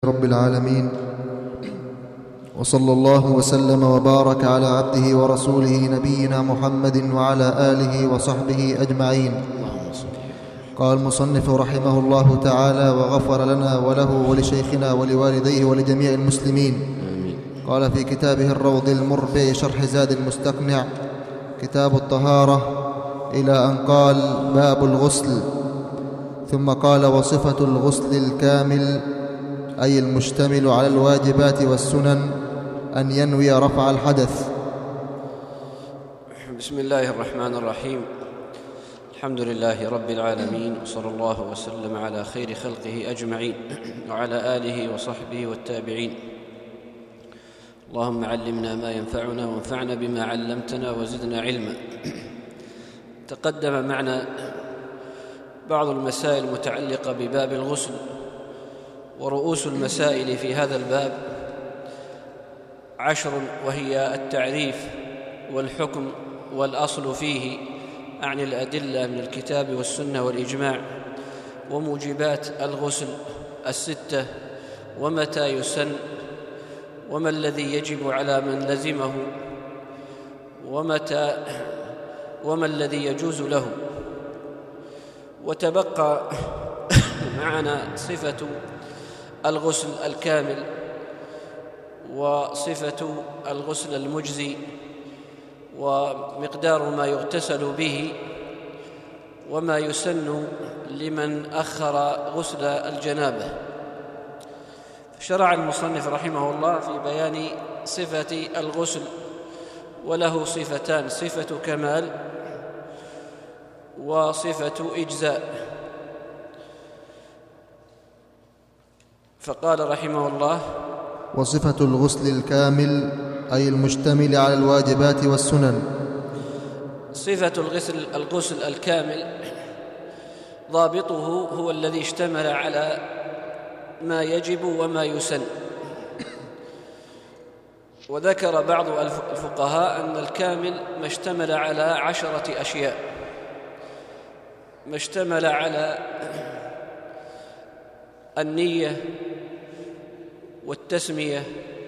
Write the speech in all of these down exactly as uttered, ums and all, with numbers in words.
رب العالمين، وصلى الله وسلم وبارك على عبده ورسوله نبينا محمد وعلى آله وصحبه أجمعين. قال المصنف رحمه الله تعالى وغفر لنا وله ولشيخنا ولوالديه ولجميع المسلمين. قال في كتابه الروض المربع شرح زاد المستقنع كتاب الطهارة إلى أن قال باب الغسل، ثم قال وصفة الغسل الكامل أي المشتمل على الواجبات والسنن أن ينوي رفع الحدث. بسم الله الرحمن الرحيم. الحمد لله رب العالمين، وصلى الله وسلم على خير خلقه أجمعين وعلى آله وصحبه والتابعين. اللهم علمنا ما ينفعنا وانفعنا بما علمتنا وزدنا علما. تقدم معنا بعض المسائل المتعلقة بباب الغسل، ورؤوس المسائل في هذا الباب عشر، وهي التعريف والحكم والأصل فيه عن الأدلة من الكتاب والسنة والإجماع، وموجبات الغسل الستة، ومتى يسن، وما الذي يجب على من لزمه، ومتى وما الذي يجوز له. وتبقى معنا صفة الغسل الكامل، وصفة الغسل المجزي، ومقدار ما يغتسل به، وما يسن لمن أخر غسل الجنابة. شرع المصنف رحمه الله في بيان صفة الغسل، وله صفتان: صفة كمال وصفة إجزاء. فقال رحمه الله وصفة الغسل الكامل أي المشتمل على الواجبات والسنن. صفة الغسل الغسل الكامل ضابطه هو الذي اشتمل على ما يجب وما يسن. وذكر بعض الفقهاء أن الكامل ما اشتمل على عشرة أشياء: ما اشتمل على النية والتسمية،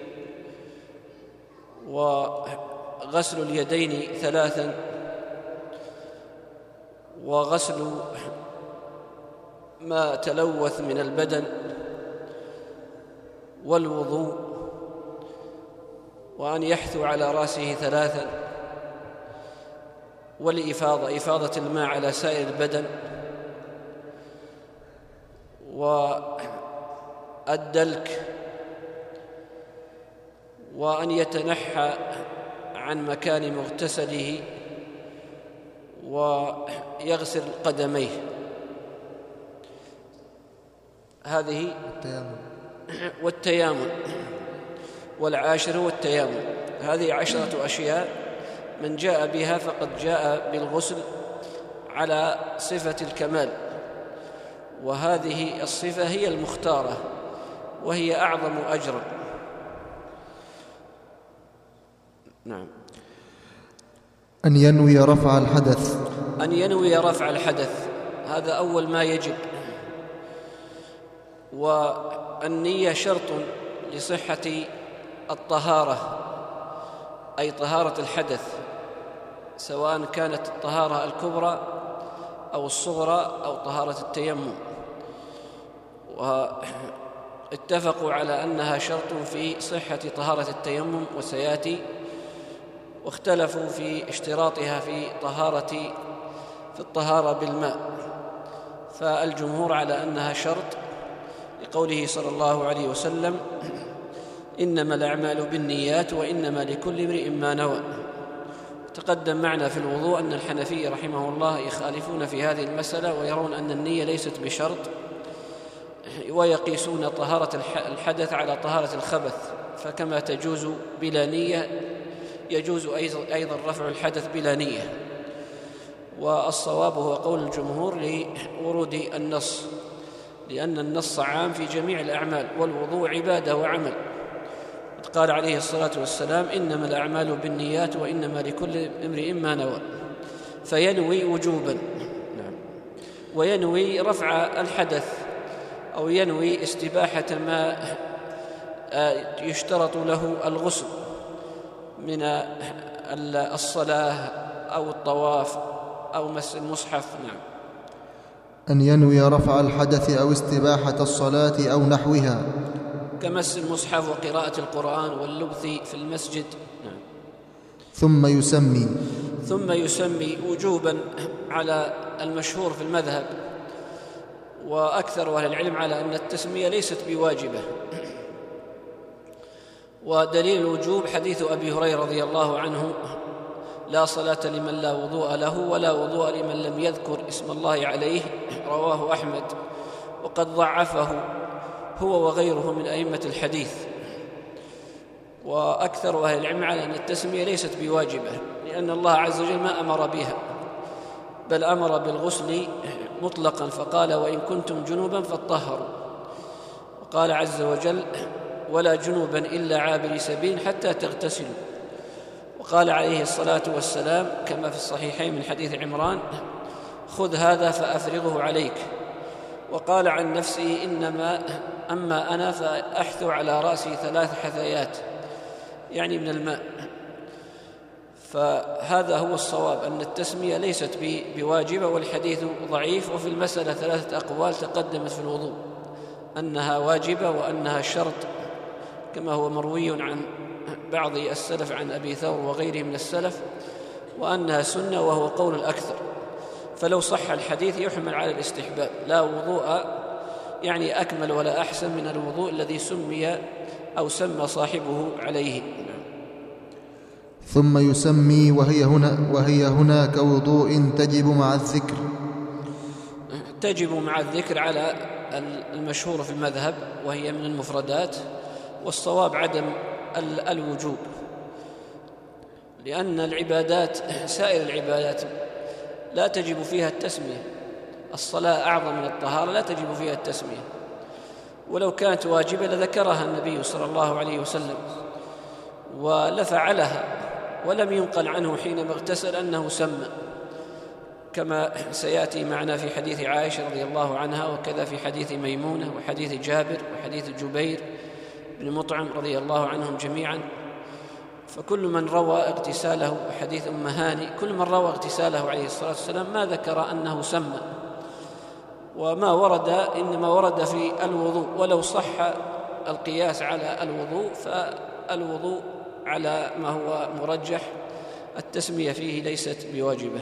وغسل اليدين ثلاثا، وغسل ما تلوث من البدن، والوضوء، وأن يحثو على رأسه ثلاثا، والإفاضة إفاضة الماء على سائر البدن، والدلك، وأن يتنحى عن مكان مغتسله ويغسل قدميه. هذه والتيامن، والعاشر هو التيامن. هذه عشرة أشياء، من جاء بها فقد جاء بالغسل على صفة الكمال، وهذه الصفة هي المختارة وهي أعظم أجرا. نعم. أن ينوي رفع الحدث. أن ينوي رفع الحدث، هذا أول ما يجب. والنية شرط لصحة الطهارة، أي طهارة الحدث، سواء كانت الطهارة الكبرى أو الصغرى أو طهارة التيمم. واتفقوا على أنها شرط في صحة طهارة التيمم، وسيأتي. واختلفوا في اشتراطها في طهارة في الطهارة بالماء، فالجمهور على أنها شرط لقوله صلى الله عليه وسلم: إنما الأعمال بالنيات وإنما لكل امرئ ما نوى. تقدم معنا في الوضوء أن الحنفية رحمه الله يخالفون في هذه المسألة، ويرون أن النية ليست بشرط، ويقيسون طهارة الحدث على طهارة الخبث، فكما تجوز بلا نية يجوز أيضا رفع الحدث بلا نية. والصواب هو قول الجمهور لورود النص، لأن النص عام في جميع الأعمال، والوضوء عبادة وعمل. قال عليه الصلاة والسلام: إنما الأعمال بالنيات وإنما لكل امرئ ما نوى. فينوي وجوبا، وينوي رفع الحدث أو ينوي استباحة ما يشترط له الغسل من الصلاة أو الطواف أو مس المصحف. نعم. أن ينوي رفع الحدث أو استباحة الصلاة أو نحوها كمس المصحف وقراءة القرآن واللبث في المسجد. نعم. ثم يسمي ثم يسمي وجوبا على المشهور في المذهب، وأكثر أهل العلم على أن التسمية ليست بواجبة. ودليل الوجوب حديث أبي هريرة رضي الله عنه: لا صلاة لمن لا وضوء له ولا وضوء لمن لم يذكر اسم الله عليه، رواه أحمد، وقد ضعفه هو وغيره من أئمة الحديث. وأكثر أهل العلم على أن التسمية ليست بواجبة، لأن الله عز وجل ما أمر بها، بل أمر بالغسل مطلقا، فقال: وإن كنتم جنوبا فاطهروا. وقال عز وجل: ولا جنوبا إلا عابري سبيل حتى تغتسلوا. وقال عليه الصلاة والسلام كما في الصحيحين من حديث عمران: خذ هذا فأفرغه عليك. وقال عن نفسه: إنما أما أنا فأحثو على رأسي ثلاث حثيات، يعني من الماء. فهذا هو الصواب، أن التسمية ليست بواجبة، والحديث ضعيف. وفي المسألة ثلاثة أقوال تقدمت في الوضوء، أنها واجبة وأنها شرط، كما هو مروي عن بعض السلف عن أبي ثور وغيره من السلف، وأنها سنة وهو قول الأكثر. فلو صح الحديث يحمل على الاستحباب، لا وضوء يعني أكمل ولا أحسن من الوضوء الذي سمي أو سمى صاحبه عليه. ثم يسمي وهي هنا وهي هنا كوضوء تجب مع الذكر. تجب مع الذكر على المشهور في المذهب، وهي من المفردات، والصواب عدم الوجوب، لأن العبادات سائر العبادات لا تجب فيها التسمية. الصلاة أعظم من الطهارة، لا تجب فيها التسمية، ولو كانت واجبة لذكرها النبي صلى الله عليه وسلم ولفعلها، ولم ينقل عنه حينما اغتسل أنه سمى، كما سيأتي معنا في حديث عائشة رضي الله عنها، وكذا في حديث ميمونة وحديث جابر وحديث جبير بن مطعم رضي الله عنهم جميعا. فكل من روى اغتساله، وحديث أم هاني، كل من روى اغتساله عليه الصلاة والسلام ما ذكر أنه سمى. وما ورد إنما ورد في الوضوء، ولو صح القياس على الوضوء فالوضوء على ما هو مرجح، التسمية فيه ليست بواجبة.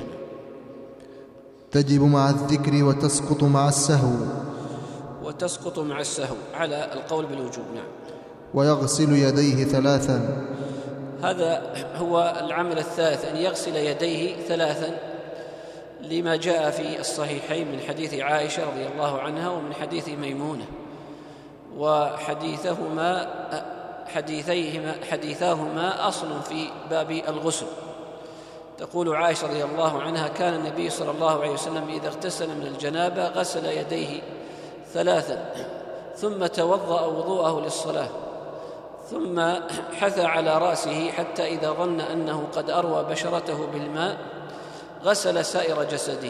تجب مع الذكر وتسقط مع السهو. وتسقط مع السهو على القول بالوجوب. نعم. ويغسل يديه ثلاثا. هذا هو العمل الثالث، أن يغسل يديه ثلاثا، لما جاء في الصحيحين من حديث عائشة رضي الله عنها ومن حديث ميمونة، وحديثهما حديثيهما حديثاهما أصل في باب الغسل. تقول عائشة رضي الله عنها: كان النبي صلى الله عليه وسلم إذا اغتسل من الجنابة غسل يديه ثلاثا، ثم توضأ وضوءه للصلاة، ثم حثى على رأسه حتى إذا ظن أنه قد أروى بشرته بالماء غسل سائر جسده،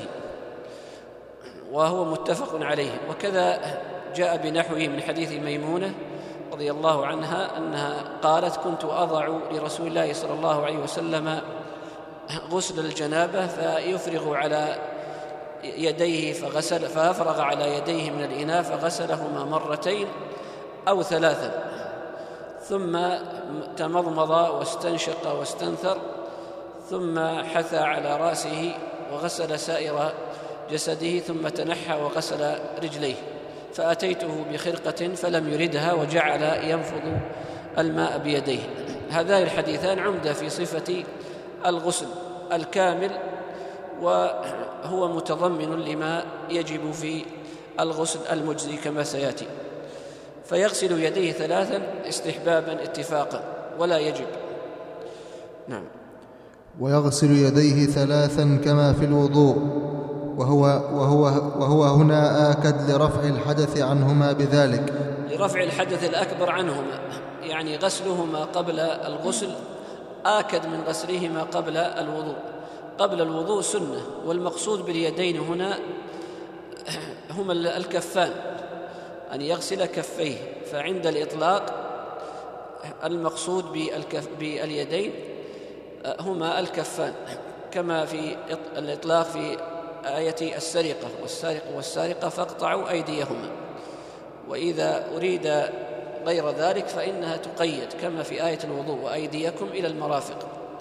وهو متفق عليه. وكذا جاء بنحوه من حديث ميمونة رضي الله عنها أنها قالت: كنت أضع لرسول الله صلى الله عليه وسلم غسل الجنابة فيفرغ على يديه فغسل فأفرغ على يديه من الإناء فغسلهما مرتين أو ثلاثا، ثم تمضمض واستنشق واستنثر، ثم حثى على رأسه وغسل سائر جسده، ثم تنحى وغسل رجليه. فأتيته بخرقة فلم يردها وجعل ينفض الماء بيديه. هذان الحديثان عمدة في صفة الغسل الكامل، وهو متضمن لما يجب في الغسل المجزي كما سيأتي. فيغسل يديه ثلاثا استحبابا اتفاقا، ولا يجب. نعم. ويغسل يديه ثلاثا كما في الوضوء، وهو, وهو, وهو هنا آكد لرفع الحدث عنهما بذلك، لرفع الحدث الأكبر عنهما، يعني غسلهما قبل الغسل آكد من غسلهما قبل الوضوء. قبل الوضوء سنة، والمقصود باليدين هنا هما الكفان، أن يغسل كفيه. فعند الإطلاق المقصود باليدين هما الكفان، كما في الإطلاق في آية السرقة: والسارق والسارقة فاقطعوا أيديهما. وإذا أريد غير ذلك فإنها تقيد، كما في آية الوضوء: وأيديكم إلى المرافق.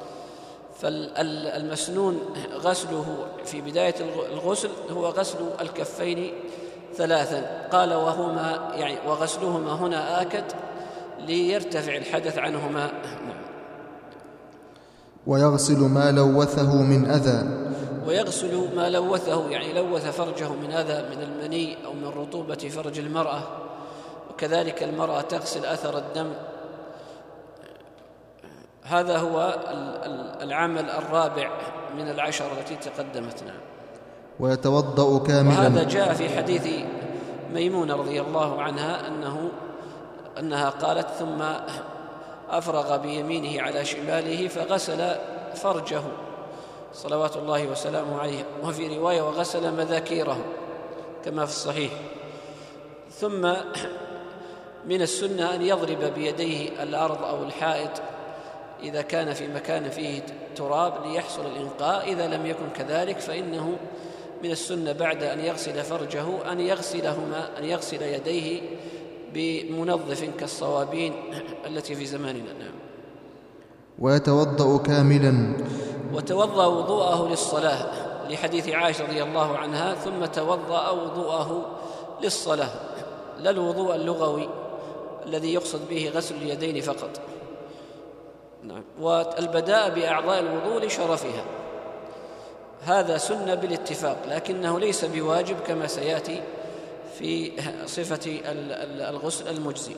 فالمسنون غسله في بداية الغسل هو غسل الكفين ثلاثا. قال وهما يعني وغسلهما هنا آكد ليرتفع الحدث عنهما. ويغسل ما لوثه من أذى. ويغسل ما لوثه يعني لوث فرجه من أذى، من المني أو من رطوبة فرج المرأة. وكذلك المرأة تغسل أثر الدم. هذا هو العمل الرابع من العشر التي تقدمتنا. ويتوضأ كاملا. وهذا جاء في حديث ميمونة رضي الله عنها أنه أنها قالت: ثم أفرغ بيمينه على شماله فغسل فرجه صلوات الله وسلامه عليه. وفي رواية: وغسل مذاكيره، كما في الصحيح. ثم من السنة أن يضرب بيديه الأرض أو الحائط إذا كان في مكان فيه تراب ليحصل الإنقاء. إذا لم يكن كذلك فإنه من السنة بعد أن يغسل فرجه أن يغسلهما أن يغسل يديه بمنظف كالصوابين التي في زماننا. نعم. ويتوضأ كاملا. وتوضأ وضوءه للصلاة لحديث عائشة رضي الله عنها: ثم توضأ وضوءه للصلاة، لا الوضوء اللغوي الذي يقصد به غسل اليدين فقط. نعم. والبداء بأعضاء الوضوء لشرفها، هذا سنة بالاتفاق، لكنه ليس بواجب كما سيأتي في صفة الغسل المجزي.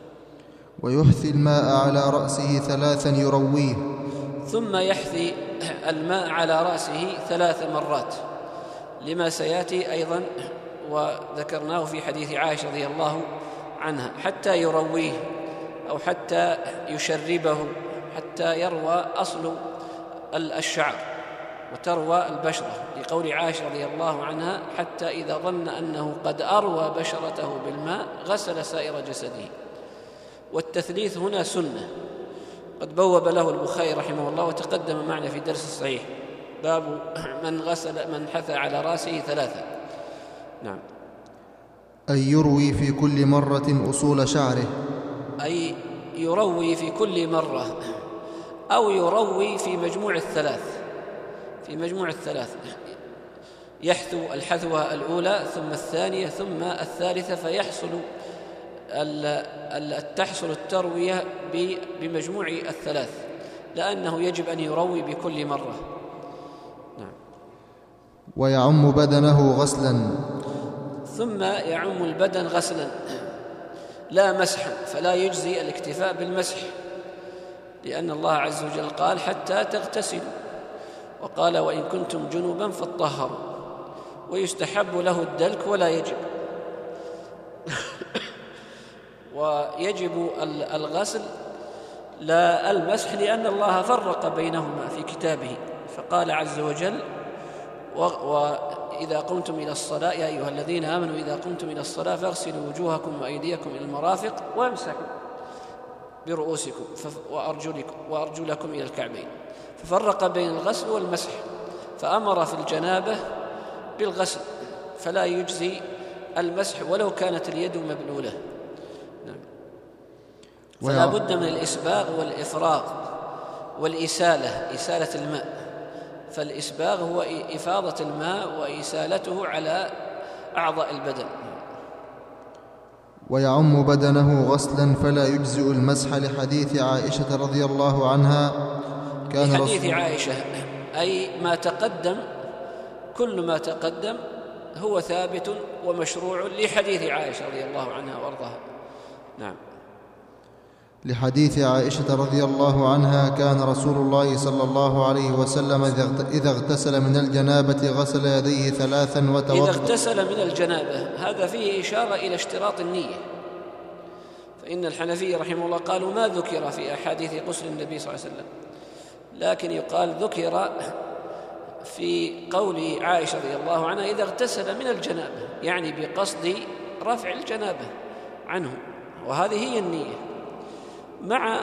ويحثي الماء على رأسه ثلاثا يرويه. ثم يحثي الماء على رأسه ثلاث مرات، لما سيأتي أيضا وذكرناه في حديث عائشة رضي الله عنها: حتى يرويه أو حتى يشربه، حتى يروى أصل الشعر وتروى البشرة، لقول عائشة رضي الله عنها: حتى إذا ظن أنه قد أروى بشرته بالماء غسل سائر جسده. والتثليث هنا سنة قد بوب له البخاري رحمه الله، وتقدم معنا في درس الصحيح: باب من غسل من حثى على رأسه ثلاثة. نعم. أي يروي في كل مرة أصول شعره، أي يروي في كل مرة، أو يروي في مجموع الثلاث في مجموع الثلاث يحثو الحثوة الأولى ثم الثانية ثم الثالثة، فيحصل تحصل التروية بمجموع الثلاث، لأنه يجب أن يروي بكل مرة. نعم. ويعم بدنه غسلا. ثم يعم البدن غسلا لا مسحا، فلا يجزي الاكتفاء بالمسح، لأن الله عز وجل قال: حتى تغتسلوا، وقال: وإن كنتم جنبا فاطهروا. ويستحب له الدلك ولا يجب. ويجب الغسل لا المسح، لأن الله فرق بينهما في كتابه، فقال عز وجل: وإذا قمتم إلى الصلاة يا أيها الذين آمنوا إذا قمتم إلى الصلاة فاغسلوا وجوهكم وأيديكم إلى المرافق وامسحوا برؤوسكم وأرجلكم وأرجلكم إلى الكعبين. ففرق بين الغسل والمسح، فأمر في الجنابة بالغسل، فلا يجزي المسح ولو كانت اليد مبلولة. نعم. فلا بد من الإسباغ والإفراغ والإسالة، إسالة الماء. فالإسباغ هو إفاضة الماء وإسالته على أعضاء البدن. ويعم بدنه غسلا فلا يجزئ المسح، لحديث عائشة رضي الله عنها: كان لحديث عائشة، أي ما تقدم، كل ما تقدم هو ثابت ومشروع لحديث عائشة رضي الله عنها وارضاها. نعم. لحديث عائشة رضي الله عنها: كان رسول الله صلى الله عليه وسلم إذا اغتسل من الجنابة غسل يديه ثلاثا وتوضأ. إذا اغتسل من الجنابة، هذا فيه إشارة إلى اشتراط النية، فإن الحنفية رحمه الله قالوا ما ذكر في أحاديث غسل النبي صلى الله عليه وسلم، لكن يقال ذكر في قول عائشة رضي الله عنها: إذا اغتسل من الجنابة، يعني بقصد رفع الجنابة عنه، وهذه هي النية. مع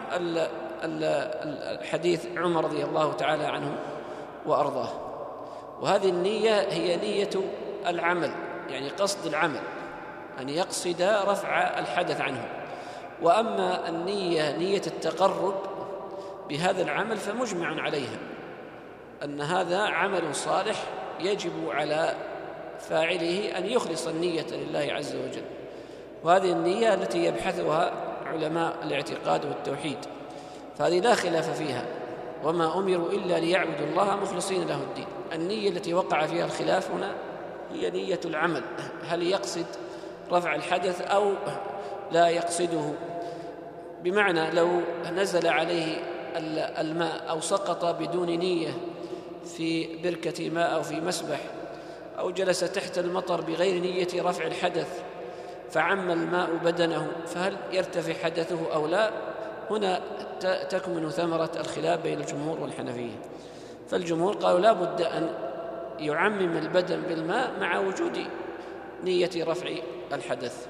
الحديث عمر رضي الله تعالى عنه وأرضاه، وهذه النية هي نية العمل، يعني قصد العمل، أن يقصد رفع الحدث عنه. وأما النية نية التقرب بهذا العمل فمجمع عليها، أن هذا عمل صالح يجب على فاعله أن يخلص النية لله عز وجل، وهذه النية التي يبحثها علماء الاعتقاد والتوحيد، فهذه لا خلاف فيها، وما أمروا إلا ليعبدوا الله مخلصين له الدين. النية التي وقع فيها الخلاف هنا هي نية العمل، هل يقصد رفع الحدث أو لا يقصده، بمعنى لو نزل عليه الماء أو سقط بدون نية في بركة ماء أو في مسبح، أو جلس تحت المطر بغير نية رفع الحدث فعم الماء بدنه، فهل يرتفع حدثه أو لا؟ هنا تكمن ثمرة الخلاف بين الجمهور والحنفية. فالجمهور قالوا لا بد أن يعمم البدن بالماء مع وجود نية رفع الحدث.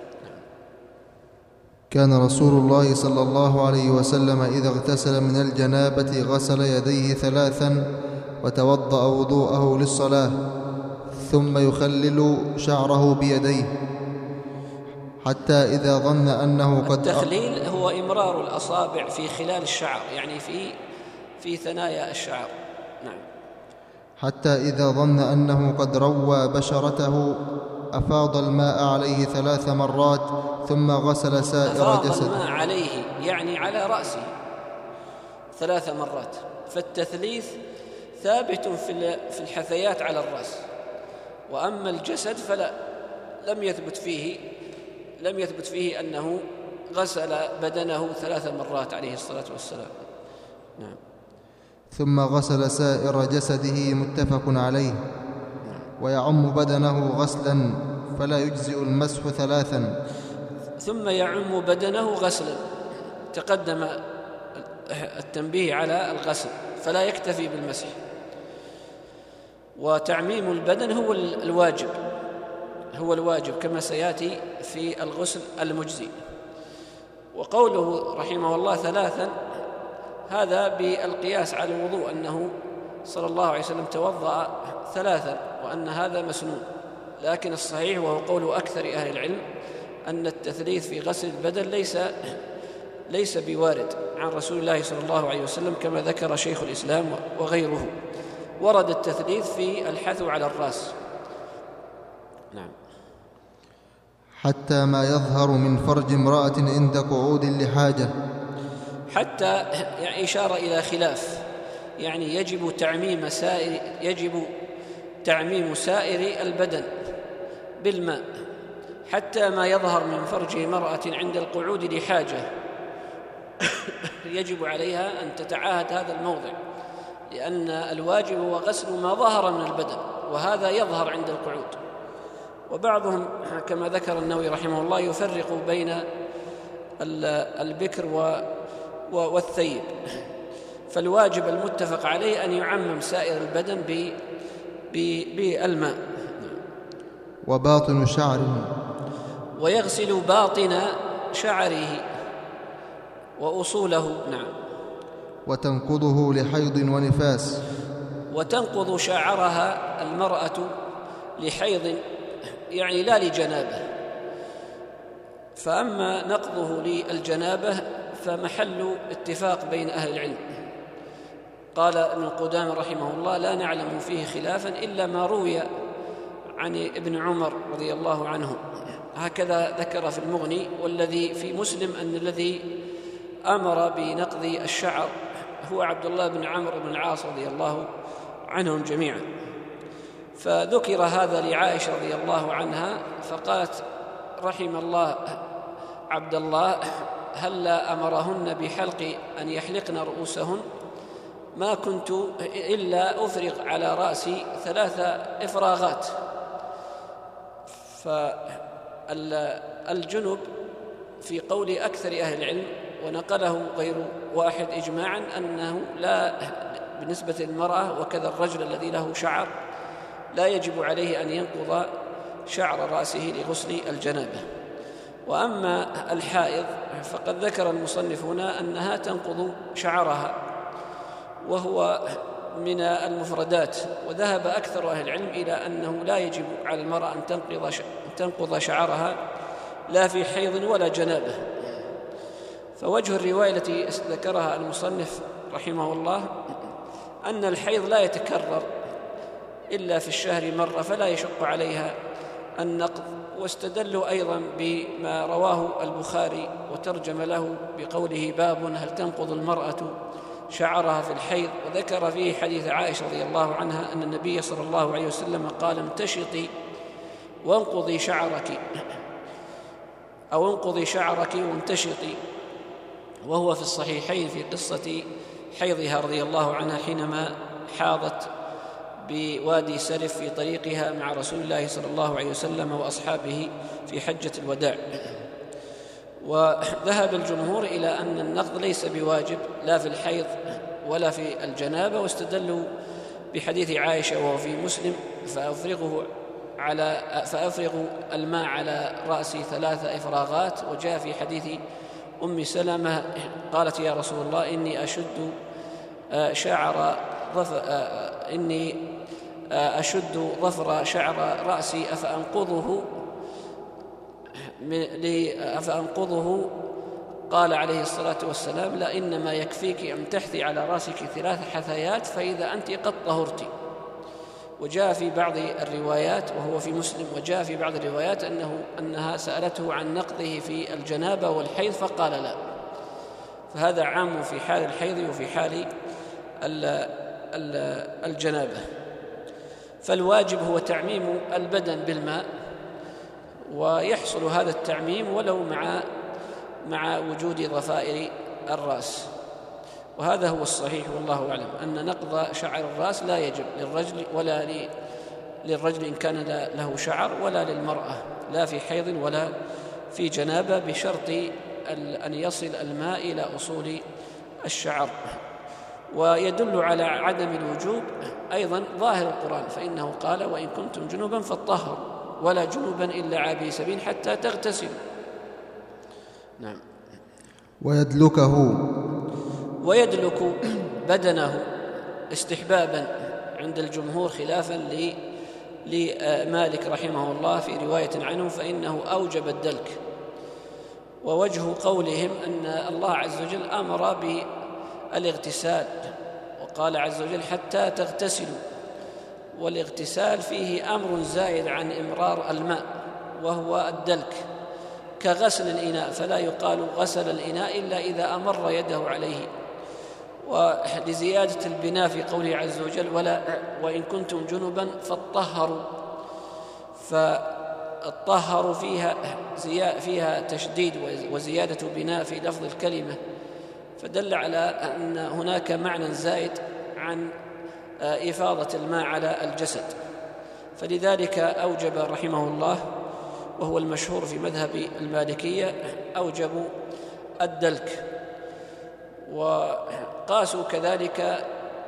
كان رسول الله صلى الله عليه وسلم إذا اغتسل من الجنابة غسل يديه ثلاثا وتوضأ وضوءه للصلاة، ثم يخلل شعره بيديه حتى إذا ظن أنه قد التخليل هو إمرار الأصابع في خلال الشعر، يعني في في ثنايا الشعر. نعم. حتى إذا ظن أنه قد روى بشرته أفاض الماء عليه ثلاث مرات ثم غسل سائر جسده. أفاض الماء عليه يعني على رأسه ثلاث مرات، فالتثليث ثابت في الحثيات على الرأس، وأما الجسد فلا، لم يثبت فيه لم يثبت فيه أنه غسل بدنه ثلاث مرات عليه الصلاة والسلام. نعم. ثم غسل سائر جسده متفق عليه. ويعم بدنه غسلا فلا يجزئ المسح ثلاثا. ثم يعم بدنه غسلا، تقدم التنبيه على الغسل، فلا يكتفي بالمسح. وتعميم البدن هو الواجب هو الواجب كما سيأتي في الغسل المجزي. وقوله رحمه الله ثلاثا هذا بالقياس على الوضوء، أنه صلى الله عليه وسلم توضأ ثلاثا وأن هذا مسنون، لكن الصحيح وهو قول أكثر أهل العلم أن التثليث في غسل البدن ليس ليس بوارد عن رسول الله صلى الله عليه وسلم، كما ذكر شيخ الإسلام وغيره. ورد التثليث في الحث على الرأس. نعم. حتى ما يظهر من فرج امرأة عند قعود لحاجة. حتى يعني إشارة إلى خلاف، يعني يجب تعميم سائر يجب تعميم سائر البدن بالماء حتى ما يظهر من فرج امرأة عند القعود لحاجة يجب عليها أن تتعاهد هذا الموضع، لأن الواجب هو غسل ما ظهر من البدن، وهذا يظهر عند القعود. وبعضهم كما ذكر النووي رحمه الله يفرق بين البكر والثيب، فالواجب المتفق عليه أن يعمم سائر البدن بالماء. وباطن شعره، ويغسل باطن شعره وأصوله. نعم. وتنقضه لحيض ونفاس. وتنقض شعرها المرأة لحيض، يعني لا لجنابه. فأما نقضه للجنابه فمحل اتفاق بين أهل العلم. قال ابن قدامة رحمه الله لا نعلم فيه خلافا إلا ما روي عن ابن عمر رضي الله عنه، هكذا ذكر في المغني. والذي في مسلم أن الذي أمر بنقض الشعر هو عبد الله بن عمرو بن العاص رضي الله عنهم جميعا. فذكر هذا لعائشة رضي الله عنها فقالت رحم الله عبد الله هلا أمرهن بحلق أن يحلقن رؤوسهن، ما كنت إلا أفرغ على رأسي ثلاث إفراغات. فالجنب في قول أكثر أهل العلم ونقله غير واحد إجماعا أنه لا، بالنسبة للمرأة وكذا الرجل الذي له شعر لا يجب عليه أن ينقض شعر رأسه لغسل الجنابة. وأما الحائض فقد ذكر المصنف هنا أنها تنقض شعرها، وهو من المفردات، وذهب أكثر أهل العلم إلى أنه لا يجب على المرأة أن تنقض شعرها لا في حيض ولا جنابة. فوجه الرواية التي ذكرها المصنف رحمه الله أن الحيض لا يتكرر إلا في الشهر مرة فلا يشق عليها النقض، واستدلوا أيضا بما رواه البخاري وترجم له بقوله باب هل تنقض المرأة شعرها في الحيض، وذكر فيه حديث عائشة رضي الله عنها أن النبي صلى الله عليه وسلم قال امتشطي وانقضي شعرك أو انقضي شعرك وامتشطي، وهو في الصحيحين في قصة حيضها رضي الله عنها حينما حاضت بوادي سرف في طريقها مع رسول الله صلى الله عليه وسلم وأصحابه في حجة الوداع. وذهب الجمهور إلى أن النقض ليس بواجب لا في الحيض ولا في الجنابة، واستدلوا بحديث عائشة وهو في مسلم فأفرغه على فأفرغ الماء على رأسي ثلاث إفراغات. وجاء في حديث أم سلمة قالت يا رسول الله إني أشد شعر ظفر إني أشد ظفر شعر رأسي أفأنقضه أفأنقضه قال عليه الصلاة والسلام لا، إنما يكفيك أن تحثي على رأسك ثلاث حثيات فإذا أنت قد طهرت. وجاء في بعض الروايات وهو في مسلم وجاء في بعض الروايات أنه أنها سألته عن نقضه في الجنابة والحيض فقال لا. فهذا عام في حال الحيض وفي حال الجنابة. فالواجب هو تعميم البدن بالماء، ويحصل هذا التعميم ولو مع مع وجود ضفائر الرأس. وهذا هو الصحيح والله أعلم أن نقض شعر الرأس لا يجب للرجل ولا للرجل إن كان له شعر، ولا للمرأة لا في حيض ولا في جنابة، بشرط أن يصل الماء إلى أصول الشعر. ويدل على عدم الوجوب أيضا ظاهر القرآن، فإنه قال وإن كنتم جنوبا فاطهروا ولا جنوبا إلا عابري سبيل حتى تغتسلوا. نعم. ويدلكه ويدلك بدنه استحبابا عند الجمهور خلافا لمالك رحمه الله في رواية عنه فإنه أوجب الدلك. ووجه قولهم أن الله عز وجل أمر بالاغتسال وقال عز وجل حتى تغتسلوا، والاغتسال فيه أمر زائد عن إمرار الماء وهو الدلك كغسل الإناء، فلا يقال غسل الإناء إلا إذا أمر يده عليه. ولزيادة البناء في قوله عز وجل ولا وإن كنتم جنبا فاطهروا، فالطهر فيها فيها تشديد وزيادة بناء في لفظ الكلمة، فدل على أن هناك معنى زائد عن إفاضة الماء على الجسد. فلذلك أوجب رحمه الله وهو المشهور في مذهب المالكية أوجبوا الدلك. وقاسوا كذلك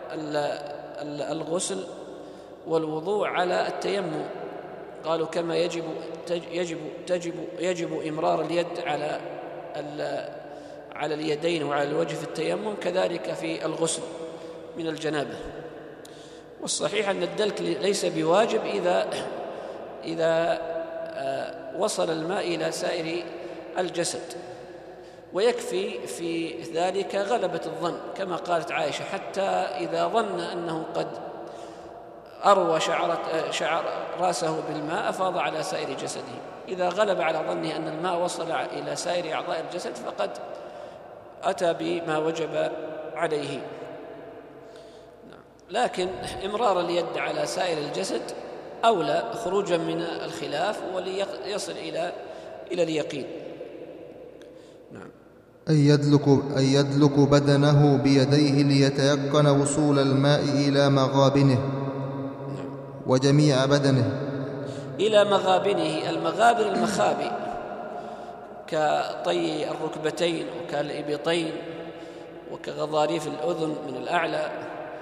الغسل والوضوء على التيمم، قالوا كما يجب يجب تجب يجب إمرار اليد على على اليدين وعلى الوجه في التيمم كذلك في الغسل من الجنابة. والصحيح أن الدلك ليس بواجب إذا إذا وصل الماء إلى سائر الجسد، ويكفي في ذلك غلبة الظن كما قالت عائشة حتى إذا ظن أنه قد أروى شعر, شعر رأسه بالماء أفاض على سائر جسده. إذا غلب على ظنه أن الماء وصل إلى سائر أعضاء الجسد فقد أتى بما وجب عليه. لكن إمرار اليد على سائر الجسد أولى خروجا من الخلاف وليصل إلى إلى اليقين. نعم. أن يدلك, أن يدلك بدنه بيديه ليتيقن وصول الماء إلى مغابنه. نعم. وجميع بدنه إلى مغابنه. المغابر المخابئ كطي الركبتين وكالإبطين وكغضاريف الأذن من الأعلى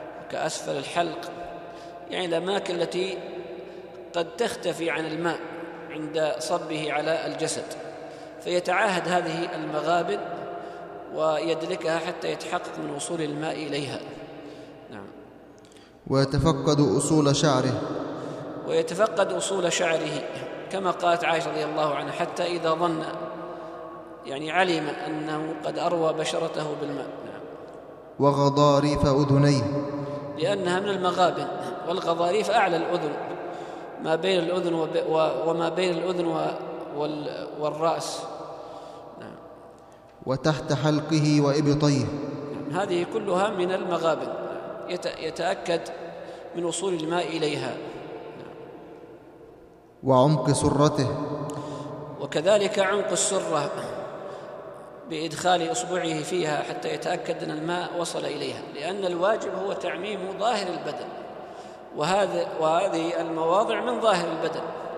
وكأسفل الحلق، يعني الأماكن التي قد تختفي عن الماء عند صبه على الجسد، فيتعاهد هذه المغابن ويدلكها حتى يتحقق من وصول الماء إليها. نعم. ويتفقد أصول شعره ويتفقد أصول شعره كما قالت عائشة رضي الله عنها حتى إذا ظن يعني علم أنه قد أروى بشرته بالماء. نعم. وغضاريف أذنيه لأنها من المغابن، والغضاريف أعلى الأذن، ما بين الأذن وما بين الأذن والرأس. نعم. وتحت حلقه وإبطيه، نعم. هذه كلها من المغابن يتأكد من وصول الماء إليها. نعم. وعمق سرته، وكذلك عمق السرة بإدخال إصبعه فيها حتى يتأكد أن الماء وصل إليها، لأن الواجب هو تعميم ظاهر البدن، وهذا وهذه المواضع من ظاهر البدن،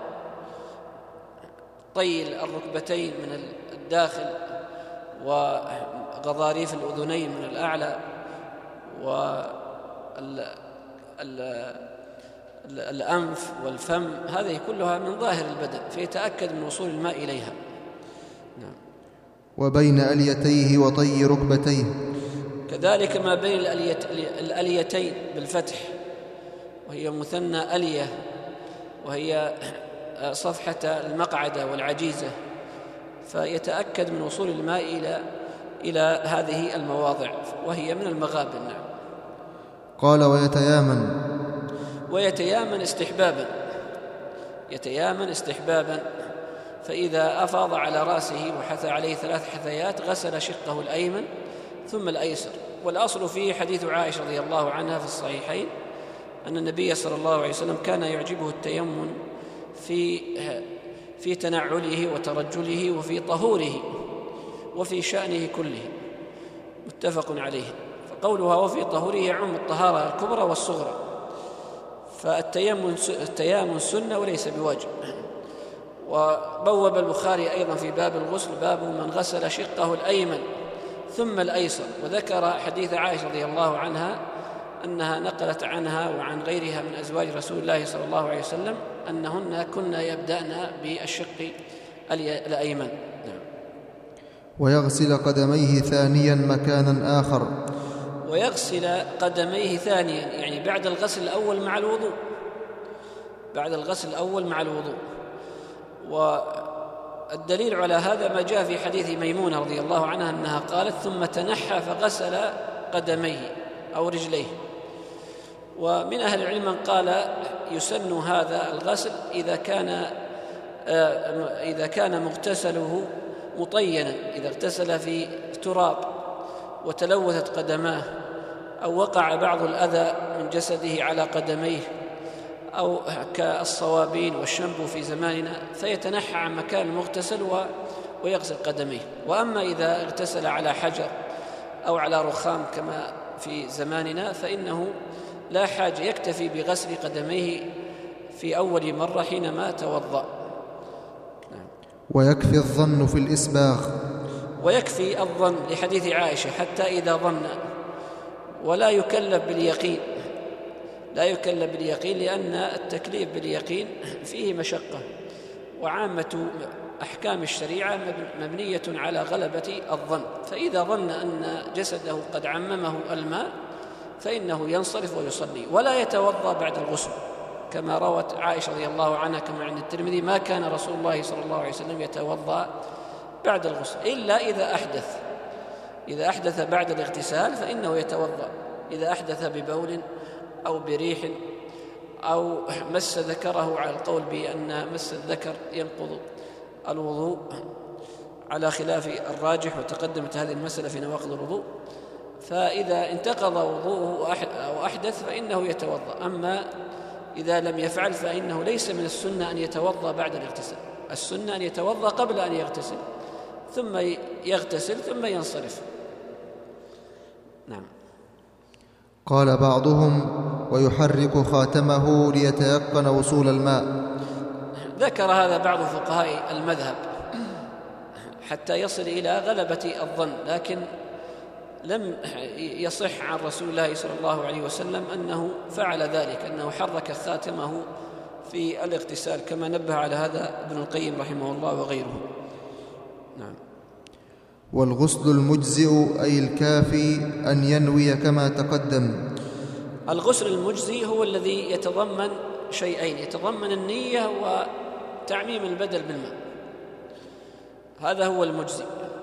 طيل الركبتين من الداخل، وغضاريف الأذنين من الأعلى، والأنف والفم، هذه كلها من ظاهر البدن، فيتأكد من وصول الماء إليها. نعم. وبين أليتيه وطي ركبتيه، كذلك ما بين الأليتين بالفتح، وهي مثنى ألية، وهي صفحة المقعدة والعجيزة، فيتأكد من وصول الماء إلى إلى هذه المواضع، وهي من المغابن. نعم. قال ويتيامن ويتيامن استحبابا، يتيامن استحبابا، فإذا أفاض على رأسه وحثى عليه ثلاث حثيات غسل شقه الأيمن ثم الأيسر. والأصل فيه حديث عائشة رضي الله عنها في الصحيحين أن النبي صلى الله عليه وسلم كان يعجبه التيمم في في تنعله وترجله وفي طهوره وفي شأنه كله، متفق عليه. فقولها وفي طهوره يعم الطهارة الكبرى والصغرى، فالتيمم التيامن سنة وليس بواجب. وبوب البخاري أيضا في باب الغسل باب من غسل شقه الأيمن ثم الأيسر، وذكر حديث عائشة رضي الله عنها أنها نقلت عنها وعن غيرها من أزواج رسول الله صلى الله عليه وسلم أنهن كن يبدأن بالشق الأيمن. نعم. ويغسل قدميه ثانيا مكانا آخر، ويغسل قدميه ثانيا يعني بعد الغسل الأول مع الوضوء، بعد الغسل الأول مع الوضوء. والدليل على هذا ما جاء في حديث ميمونة رضي الله عنها أنها قالت ثم تنحى فغسل قدميه أو رجليه. ومن أهل العلم من قال يسن هذا الغسل إذا كان إذا كان مغتسله مطينا، إذا اغتسل في تراب وتلوثت قدماه، أو وقع بعض الأذى من جسده على قدميه، أو كالصوابين والشنبو في زماننا، فيتنحى عن مكان المغتسل ويغسل قدميه. وأما إذا اغتسل على حجر أو على رخام كما في زماننا فإنه لا حاجة، يكتفي بغسل قدميه في أول مرة حينما توضأ. ويكفي الظن في الإسباغ، ويكفي الظن لحديث عائشة حتى إذا ظن، ولا يكلف باليقين، لا يكلف باليقين، لأن التكليف باليقين فيه مشقة، وعامة أحكام الشريعة مبنية على غلبة الظن. فإذا ظن أن جسده قد عممه الماء فإنه ينصرف ويصلي، ولا يتوضأ بعد الغسل، كما روت عائشة رضي الله عنها كما عند الترمذي ما كان رسول الله صلى الله عليه وسلم يتوضأ بعد الغسل إلا إذا أحدث، إذا أحدث بعد الاغتسال فإنه يتوضأ، إذا أحدث ببول أو بريح أو مس ذكره، على القول بأن مس الذكر ينقض الوضوء على خلاف الراجح، وتقدمت هذه المسألة في نواقض الوضوء. فإذا انتقض وضوءه أو أحدث فإنه يتوضأ. أما إذا لم يفعل فإنه ليس من السنة أن يتوضأ بعد الاغتسال، السنة أن يتوضأ قبل أن يغتسل، ثم يغتسل ثم ينصرف. نعم. قال بعضهم ويحرك خاتمه ليتيقن وصول الماء. ذكر هذا بعض فقهاء المذهب حتى يصل إلى غلبة الظن، لكن لم يصح عن رسول الله صلى الله عليه وسلم أنه فعل ذلك، أنه حرك خاتمه في الاغتسال، كما نبه على هذا ابن القيم رحمه الله وغيره. نعم. والغسل المجزئ أي الكافي أن ينوي كما تقدم. الغسل المجزي هو الذي يتضمن شيئين، يتضمن النية وتعميم البدل بالماء، هذا هو المجزي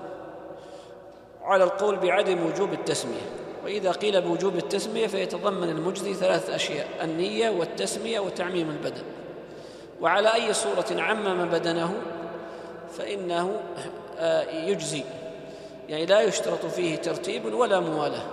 على القول بعدم وجوب التسمية. وإذا قيل بوجوب التسمية فيتضمن المجزي ثلاث أشياء: النية والتسمية وتعميم البدن. وعلى أي صورة عمم بدنه فإنه يجزي، يعني لا يشترط فيه ترتيب ولا موالاه.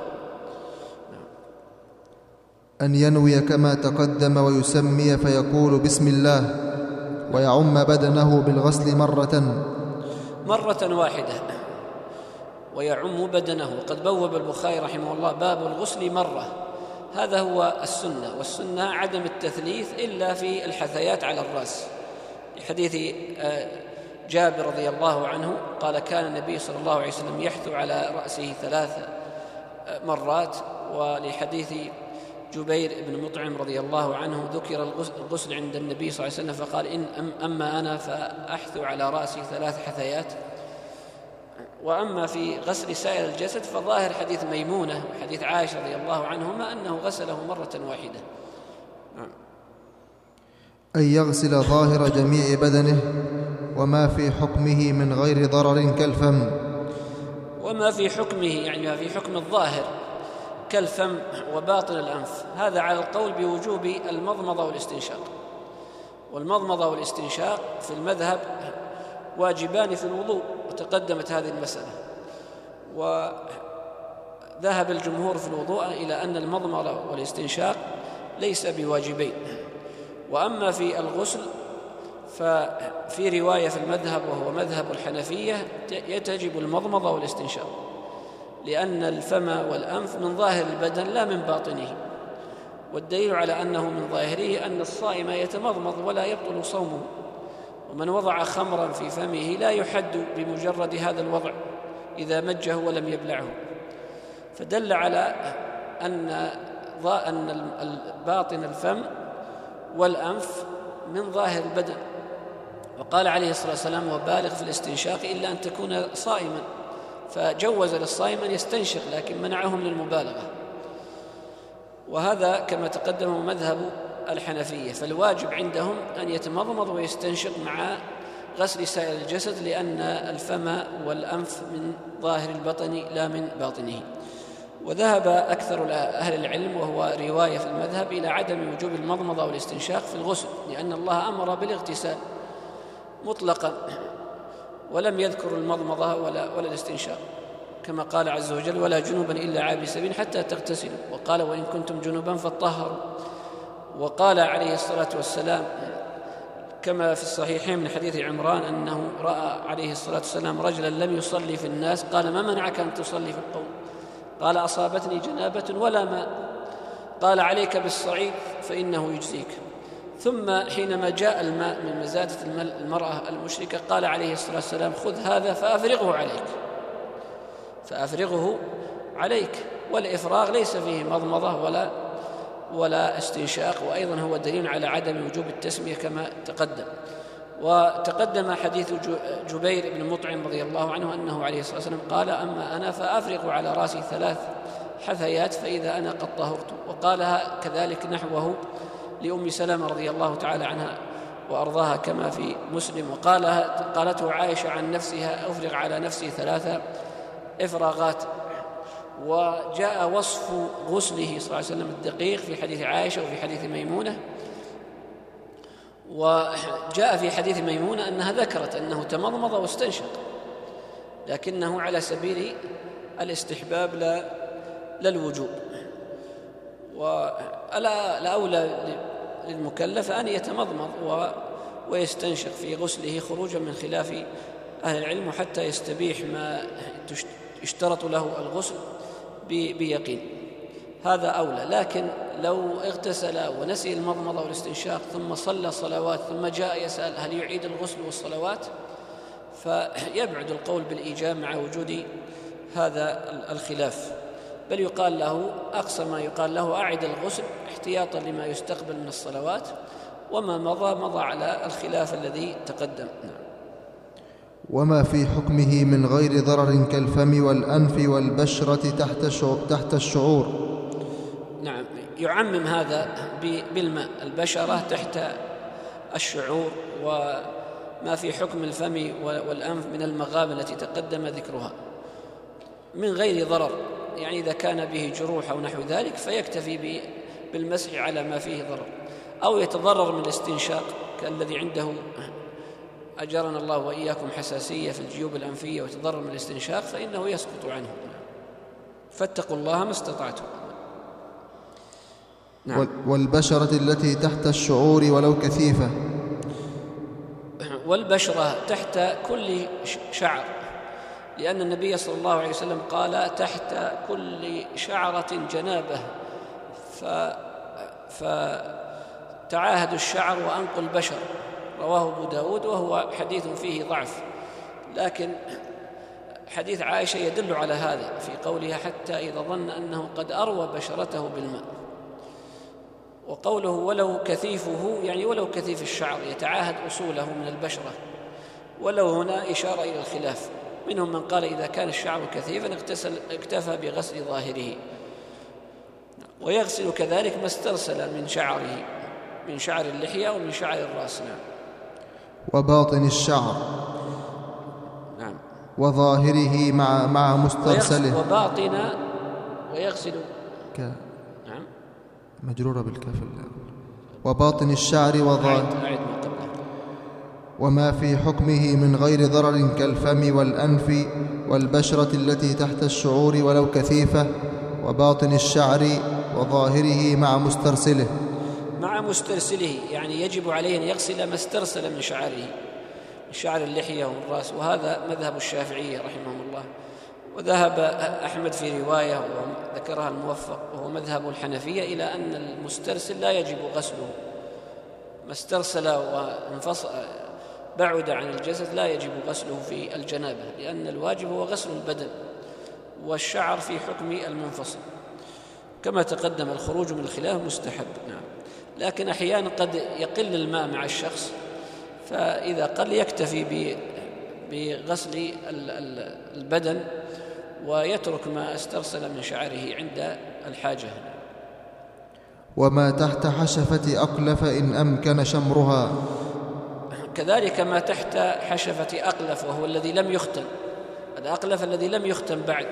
أن ينوي كما تقدم ويسمي فيقول بسم الله ويعم بدنه بالغسل مرة مرة واحدة ويعم بدنه. قد بوب البخاري رحمه الله باب الغسل مرة، هذا هو السنة، والسنة عدم التثليث إلا في الحثيات على الرأس، لحديث جابر رضي الله عنه قال كان النبي صلى الله عليه وسلم يحثو على رأسه ثلاث مرات. ولحديث جبير بن مطعم رضي الله عنه ذكر الغسل عند النبي صلى الله عليه وسلم فقال إن أما أنا فأحثو على رأسي ثلاث حثيات. وأما في غسل سائر الجسد فظاهر حديث ميمونة وحديث عائشة رضي الله عنهما أنه غسله مرة واحدة. أن يغسل ظاهر جميع بدنه وما في حكمه من غير ضرر كالفم. وما في حكمه يعني ما في حكم الظاهر كالفم وباطن الأنف، هذا على القول بوجوب المضمضة والاستنشاق. والمضمضة والاستنشاق في المذهب واجبان في الوضوء، وتقدمت هذه المسألة. وذهب الجمهور في الوضوء إلى أن المضمضة والاستنشاق ليس بواجبين. وأما في الغسل ففي رواية في المذهب وهو مذهب الحنفية يتجب المضمضة والاستنشاق، لأن الفم والأنف من ظاهر البدن لا من باطنه. والدليل على أنه من ظاهره أن الصائم يتمضمض ولا يبطل صومه، ومن وضع خمرا في فمه لا يحد بمجرد هذا الوضع إذا مجه ولم يبلعه. فدل على أن باطن الفم والأنف من ظاهر البدن. وقال عليه الصلاة والسلام وبالغ في الاستنشاق إلا أن تكون صائما، فجوز للصائم أن يستنشق لكن منعهم للمبالغة. وهذا كما تقدم مذهب الحنفية، فالواجب عندهم أن يتمضمض ويستنشق مع غسل سائر الجسد، لأن الفم والأنف من ظاهر البطن لا من باطنه. وذهب أكثر أهل العلم وهو رواية في المذهب إلى عدم وجوب المضمضة والاستنشاق في الغسل، لأن الله أمر بالاغتسال مطلقا ولم يذكر المضمضة ولا, ولا الاستنشاق، كما قال عز وجل ولا جنوبا إلا عابر سبيل حتى تغتسلوا، وقال وإن كنتم جنوبا فاطهروا. وقال عليه الصلاة والسلام كما في الصحيحين من حديث عمران أنه رأى عليه الصلاة والسلام رجلا لم يصلي في الناس، قال ما منعك أن تصلي في القوم؟ قال أصابتني جنابة ولا ماء. قال عليك بالصعيد فإنه يجزيك. ثم حينما جاء الماء من مزادة المرأة المشركة قال عليه الصلاة والسلام خذ هذا فأفرغه عليك فأفرغه عليك والإفراغ ليس فيه مضمضة ولا ولا استنشاق، وأيضا هو دليل على عدم وجوب التسمية كما تقدم. وتقدم حديث جبير بن مطعم رضي الله عنه أنه عليه الصلاة والسلام قال أما أنا فأفرغ على رأسي ثلاث حثيات فإذا أنا قد طهرت. وقالها كذلك نحوه لأم سلمة رضي الله تعالى عنها وأرضاها كما في مسلم. وقالها قالته عائشة عن نفسها أفرغ على نفسي ثلاث إفراغات. وجاء وصف غسله صلى الله عليه وسلم الدقيق في حديث عائشة وفي حديث ميمونة. وجاء في حديث ميمونة أنها ذكرت أنه تمضمض واستنشق، لكنه على سبيل الاستحباب لا للوجوب. والأولى للمكلف أن يتمضمض ويستنشق في غسله خروجا من خلاف أهل العلم حتى يستبيح ما يشترط له الغسل بيقين، هذا أولى. لكن لو اغتسل ونسي المضمضة والاستنشاق ثم صلى صلوات ثم جاء يسأل هل يعيد الغسل والصلوات فيبعد القول بالإيجاب مع وجود هذا الخلاف، بل يقال له أقصى ما يقال له أعد الغسل احتياطا لما يستقبل من الصلوات، وما مضى مضى على الخلاف الذي تقدم. نعم. وما في حكمه من غير ضرر كالفم والأنف والبشرة تحت الشعور. نعم، يعمم هذا بالماء، البشرة تحت الشعور، وما في حكم الفم والأنف من المغامة التي تقدم ذكرها من غير ضرر، يعني إذا كان به جروح أو نحو ذلك فيكتفي بالمسح على ما فيه ضرر، أو يتضرر من الاستنشاق كالذي عنده أجرنا الله وإياكم حساسية في الجيوب الأنفية ويتضرر من الاستنشاق فإنه يسقط عنه. فاتقوا الله ما استطعتم. نعم. والبشرة التي تحت الشعور ولو كثيفة. والبشرة تحت كل شعر، لأن النبي صلى الله عليه وسلم قال تحت كل شعرة جنابة، فتعاهدوا الشعر وأنقوا البشر، رواه أبو داود، وهو حديث فيه ضعف، لكن حديث عائشة يدل على هذا في قولها حتى إذا ظن أنه قد أروى بشرته بالماء. وقوله ولو كثيفه يعني ولو كثيف الشعر، يتعاهد أصوله من البشرة، ولو هنا إشارة إلى الخلاف، منهم من قال إذا كان الشعر كثيفا اغتسل اكتفى بغسل ظاهره، ويغسل كذلك ما استرسل من شعره من شعر اللحية أو من شعر الرأس. نعم. وباطن الشعر. نعم. وظاهره مع مع مسترسله. وباطن ويغسل ك... نعم مجرورة بالكاف. وباطن الشعر وظاهره وما في حكمه من غير ضرر كالفم والأنف والبشرة التي تحت الشعور ولو كثيفة، وباطن الشعر وظاهره مع مسترسله. مع مسترسله يعني يجب عليه أن يغسل ما استرسل من شعره، من شعر اللحية والرأس، وهذا مذهب الشافعية رحمه الله. وذهب أحمد في رواية وذكرها الموفق وهو مذهب الحنفية إلى أن المسترسل لا يجب غسله، ما استرسل وانفصل بعد عن الجسد لا يجب غسله في الجنابة، لأن الواجب هو غسل البدن، والشعر في حكم المنفصل كما تقدم. الخروج من الخلاف مستحب. نعم. لكن أحيانا قد يقل الماء مع الشخص، فإذا قل يكتفي بغسل البدن ويترك ما استرسل من شعره عند الحاجة. وما تحت حشفة أقلف إن أمكن شمرها. كذلك ما تحت حشفة أقلف وهو الذي لم يختن، الأقلف الذي لم يختن بعد،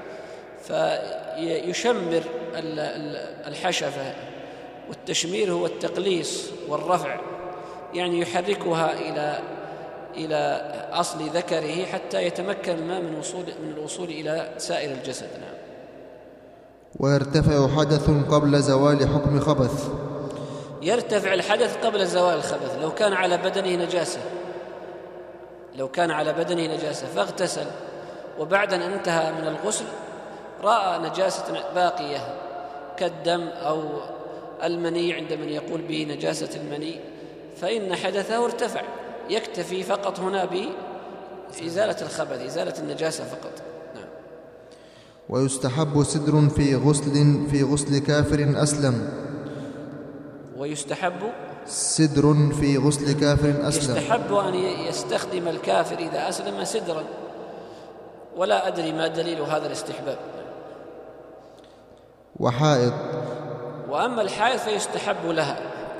فيشمر الحشفة، والتشمير هو التقليص والرفع، يعني يحركها إلى إلى أصل ذكره حتى يتمكن الماء من وصول من الوصول إلى سائر الجسد. نعم. ويرتفع حدث قبل زوال حكم خبث. يرتفع الحدث قبل زوال الخبث، لو كان على بدنه نجاسة لو كان على بدنه نجاسة فاغتسل وبعد أن انتهى من الغسل رأى نجاسة باقية كالدم أو المني عند من يقول به نجاسة المني، فإن حدثه ارتفع، يكتفي فقط هنا بإزالة الخبث، إزالة النجاسة فقط. نعم. ويستحب سدر في غسل في غسل كافر أسلم. ويستحب سدر في غسل كافر أسلم. يستحب أن يستخدم الكافر إذا أسلم سدرا، ولا أدري ما دليل هذا الاستحباب. وحائض. وأما الحائض فيستحب لها،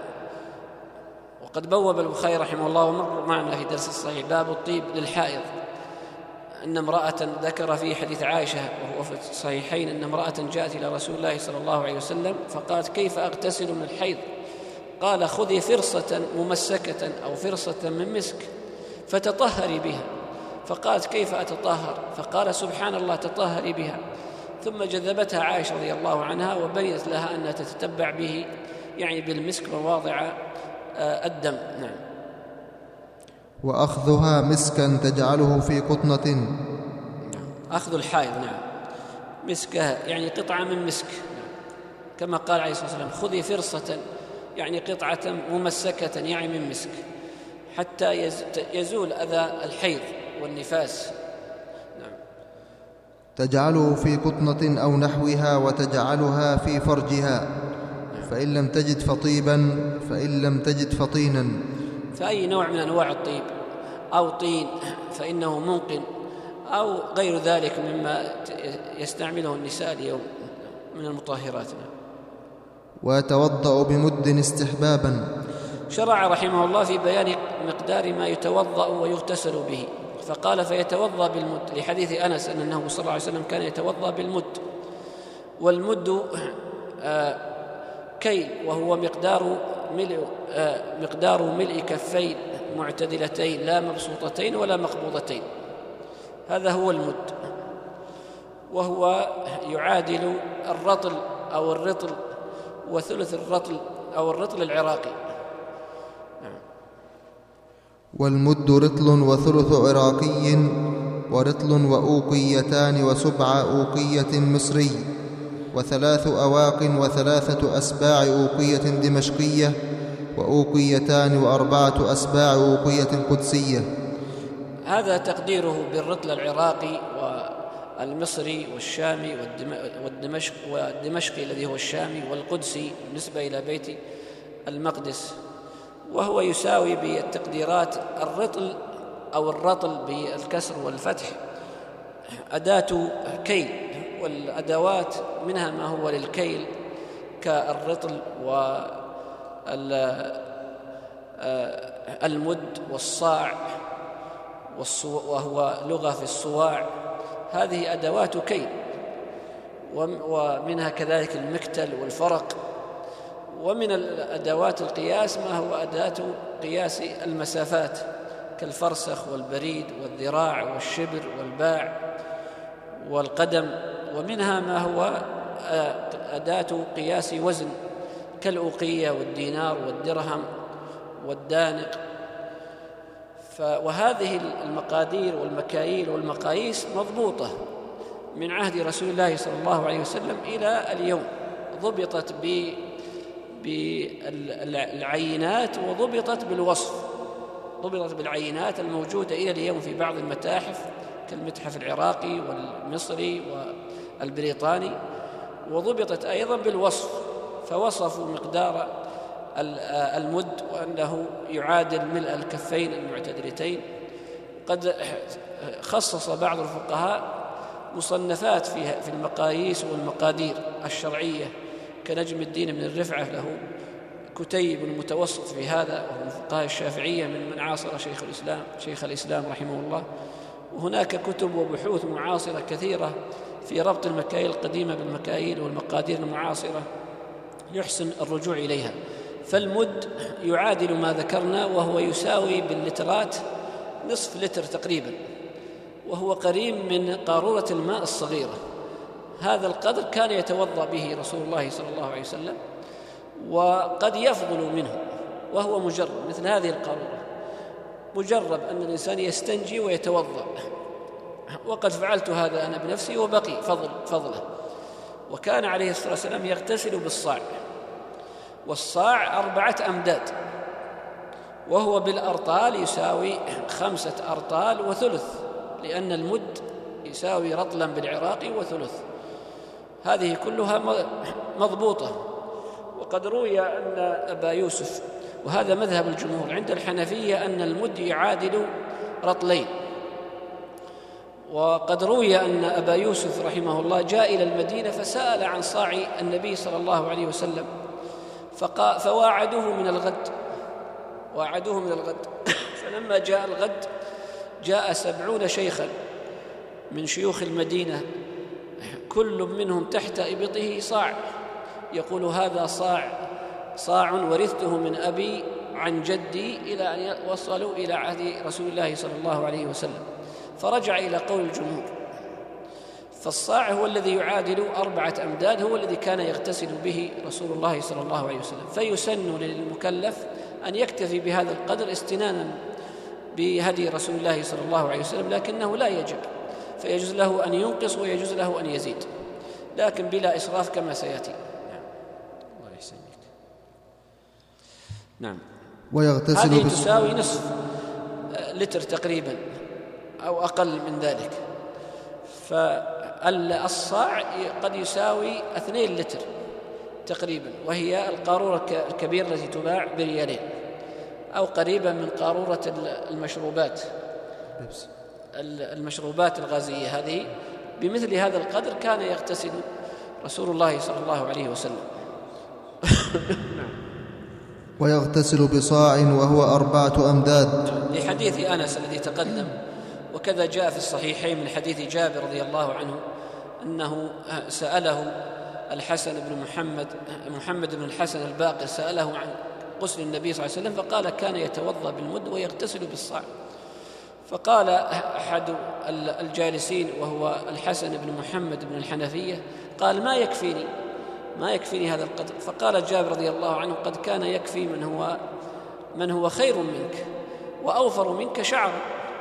وقد بوب البخاري رحمه الله ومر معنا في درس الصحيح باب الطيب للحائض، أن امرأة ذكر في حديث عائشة وهو في الصحيحين أن امرأة جاءت إلى رسول الله صلى الله عليه وسلم فقالت كيف أغتسل من الحيض؟ قال خذي فرصة ممسكة أو فرصة من مسك فتطهري بها. فقالت كيف أتطهر؟ فقال سبحان الله تطهري بها. ثم جذبتها عائشة رضي الله عنها وبينت لها أنها تتتبع به يعني بالمسك مواضع الدم. نعم. وأخذها مسكا تجعله في قطنة. أخذ الحائض نعم مسكها يعني قطعة من مسك، كما قال عليه الصلاة والسلام خذي فرصة يعني قطعة ممسكة يعني من مسك حتى يزول أذى الحيض والنفاس. نعم. تجعله في قطنة أو نحوها وتجعلها في فرجها. فإن لم تجد فطيبا فإن لم تجد فطينا. فأي نوع من أنواع الطيب أو طين فإنه منقن أو غير ذلك مما يستعمله النساء اليوم من المطهرات. ويتوضأ بمد استحبابا. شرع رحمه الله في بيان مقدار ما يتوضأ ويغتسل به، فقال فيتوضأ بالمد، لحديث أنس أن النبي صلى الله عليه وسلم كان يتوضأ بالمد. والمد آه كيل، وهو مقدار ملء آه مقدار ملء كفين معتدلتين لا مبسوطتين ولا مقبوضتين، هذا هو المد، وهو يعادل الرطل أو الرطل وثلث الرطل أو الرطل العراقي. والمد رطل وثلث عراقي ورطل وأوقيتان وسبع أوقية مصري وثلاث أواق وثلاثة أسباع أوقية دمشقية وأوقيتان وأربعة أسباع أوقية قدسية. هذا تقديره بالرطل العراقي والمصري والشامي والدمشق والدمشقي الذي هو الشامي والقدسي بالنسبة إلى بيت المقدس، وهو يساوي بالتقديرات الرطل أو الرطل بالكسر والفتح أداة كيل، والأدوات منها ما هو للكيل كالرطل والمد والصاع، وهو لغة في الصواع، هذه أدوات كيل، ومنها كذلك المكتل والفرق. ومن الأدوات القياس ما هو أداة قياس المسافات كالفرسخ والبريد والذراع والشبر والباع والقدم، ومنها ما هو أداة قياس وزن كالأوقية والدينار والدرهم والدانق. وهذه المقادير والمكاييل والمقاييس مضبوطة من عهد رسول الله صلى الله عليه وسلم إلى اليوم، ضبطت بالعينات وضبطت بالوصف، ضبطت بالعينات الموجودة إلى اليوم في بعض المتاحف كالمتحف العراقي والمصري والبريطاني، وضبطت أيضا بالوصف، فوصفوا مقدار المد وأنه يعادل ملء الكفين المعتدلتين. قد خصص بعض الفقهاء مصنفات في المقاييس والمقادير الشرعية كنجم الدين بن الرفعة له كتيب متوسط في هذا، وهو من فقهاء الشافعية من من عاصر شيخ الإسلام شيخ الإسلام رحمه الله. وهناك كتب وبحوث معاصرة كثيرة في ربط المكاييل القديمة بالمكاييل والمقادير المعاصرة يحسن الرجوع إليها. فالمد يعادل ما ذكرنا، وهو يساوي باللترات نصف لتر تقريبا، وهو قريب من قارورة الماء الصغيرة. هذا القدر كان يتوضأ به رسول الله صلى الله عليه وسلم، وقد يفضل منه، وهو مجرب مثل هذه القارورة، مجرب أن الإنسان يستنجي ويتوضأ، وقد فعلت هذا أنا بنفسي وبقي فضل فضله. وكان عليه الصلاة والسلام يغتسل بالصاع، والصاع أربعة أمداد، وهو بالأرطال يساوي خمسة أرطال وثلث، لأن المد يساوي رطلا بالعراقي وثلث. هذه كلها مضبوطة. وقد روي أن أبا يوسف، وهذا مذهب الجمهور عند الحنفية، أن المد يعادل رطلين. وقد روي أن أبا يوسف رحمه الله جاء إلى المدينة فسأل عن صاع النبي صلى الله عليه وسلم، فواعدوه من الغد واعدوه من الغد فلما جاء الغد جاء سبعون شيخا من شيوخ المدينة، كل منهم تحت إبطه صاع، يقول هذا صاع صاع ورثته من أبي عن جدي، إلى أن وصلوا إلى عهد رسول الله صلى الله عليه وسلم. فرجع إلى قول الجمهور، فالصاع هو الذي يعادل أربعة أمداد، هو الذي كان يغتسل به رسول الله صلى الله عليه وسلم. فيسن للمكلف أن يكتفي بهذا القدر استنانا بهدي رسول الله صلى الله عليه وسلم، لكنه لا يجب، فيجوز له أن ينقص ويجوز له أن يزيد، لكن بلا إسراف كما سيأتي. الله يحسنك. نعم. ويغتسل هذه تساوي نصف لتر تقريبا أو أقل من ذلك. فالصاع قد يساوي اثنين لتر، تقريبا، وهي القارورة الكبيرة التي تباع بريالين، أو قريبا من قارورة المشروبات المشروبات الغازية هذه، بمثل هذا القدر كان يغتسل رسول الله صلى الله عليه وسلم. ويغتسل بصاع وهو أربعة أمداد، لحديث أنس الذي تقدم. وكذا جاء في الصحيحين من حديث جابر رضي الله عنه أنه سأله الحسن بن محمد محمد بن الحسن الباقر، سأله عن غسل النبي صلى الله عليه وسلم، فقال كان يتوضأ بالمد ويغتسل بالصاع. فقال أحد الجالسين وهو الحسن بن محمد بن الحنفية، قال ما يكفيني ما يكفيني هذا القدر. فقال جابر رضي الله عنه قد كان يكفي من هو من هو خير منك وأوفر منك شعرا.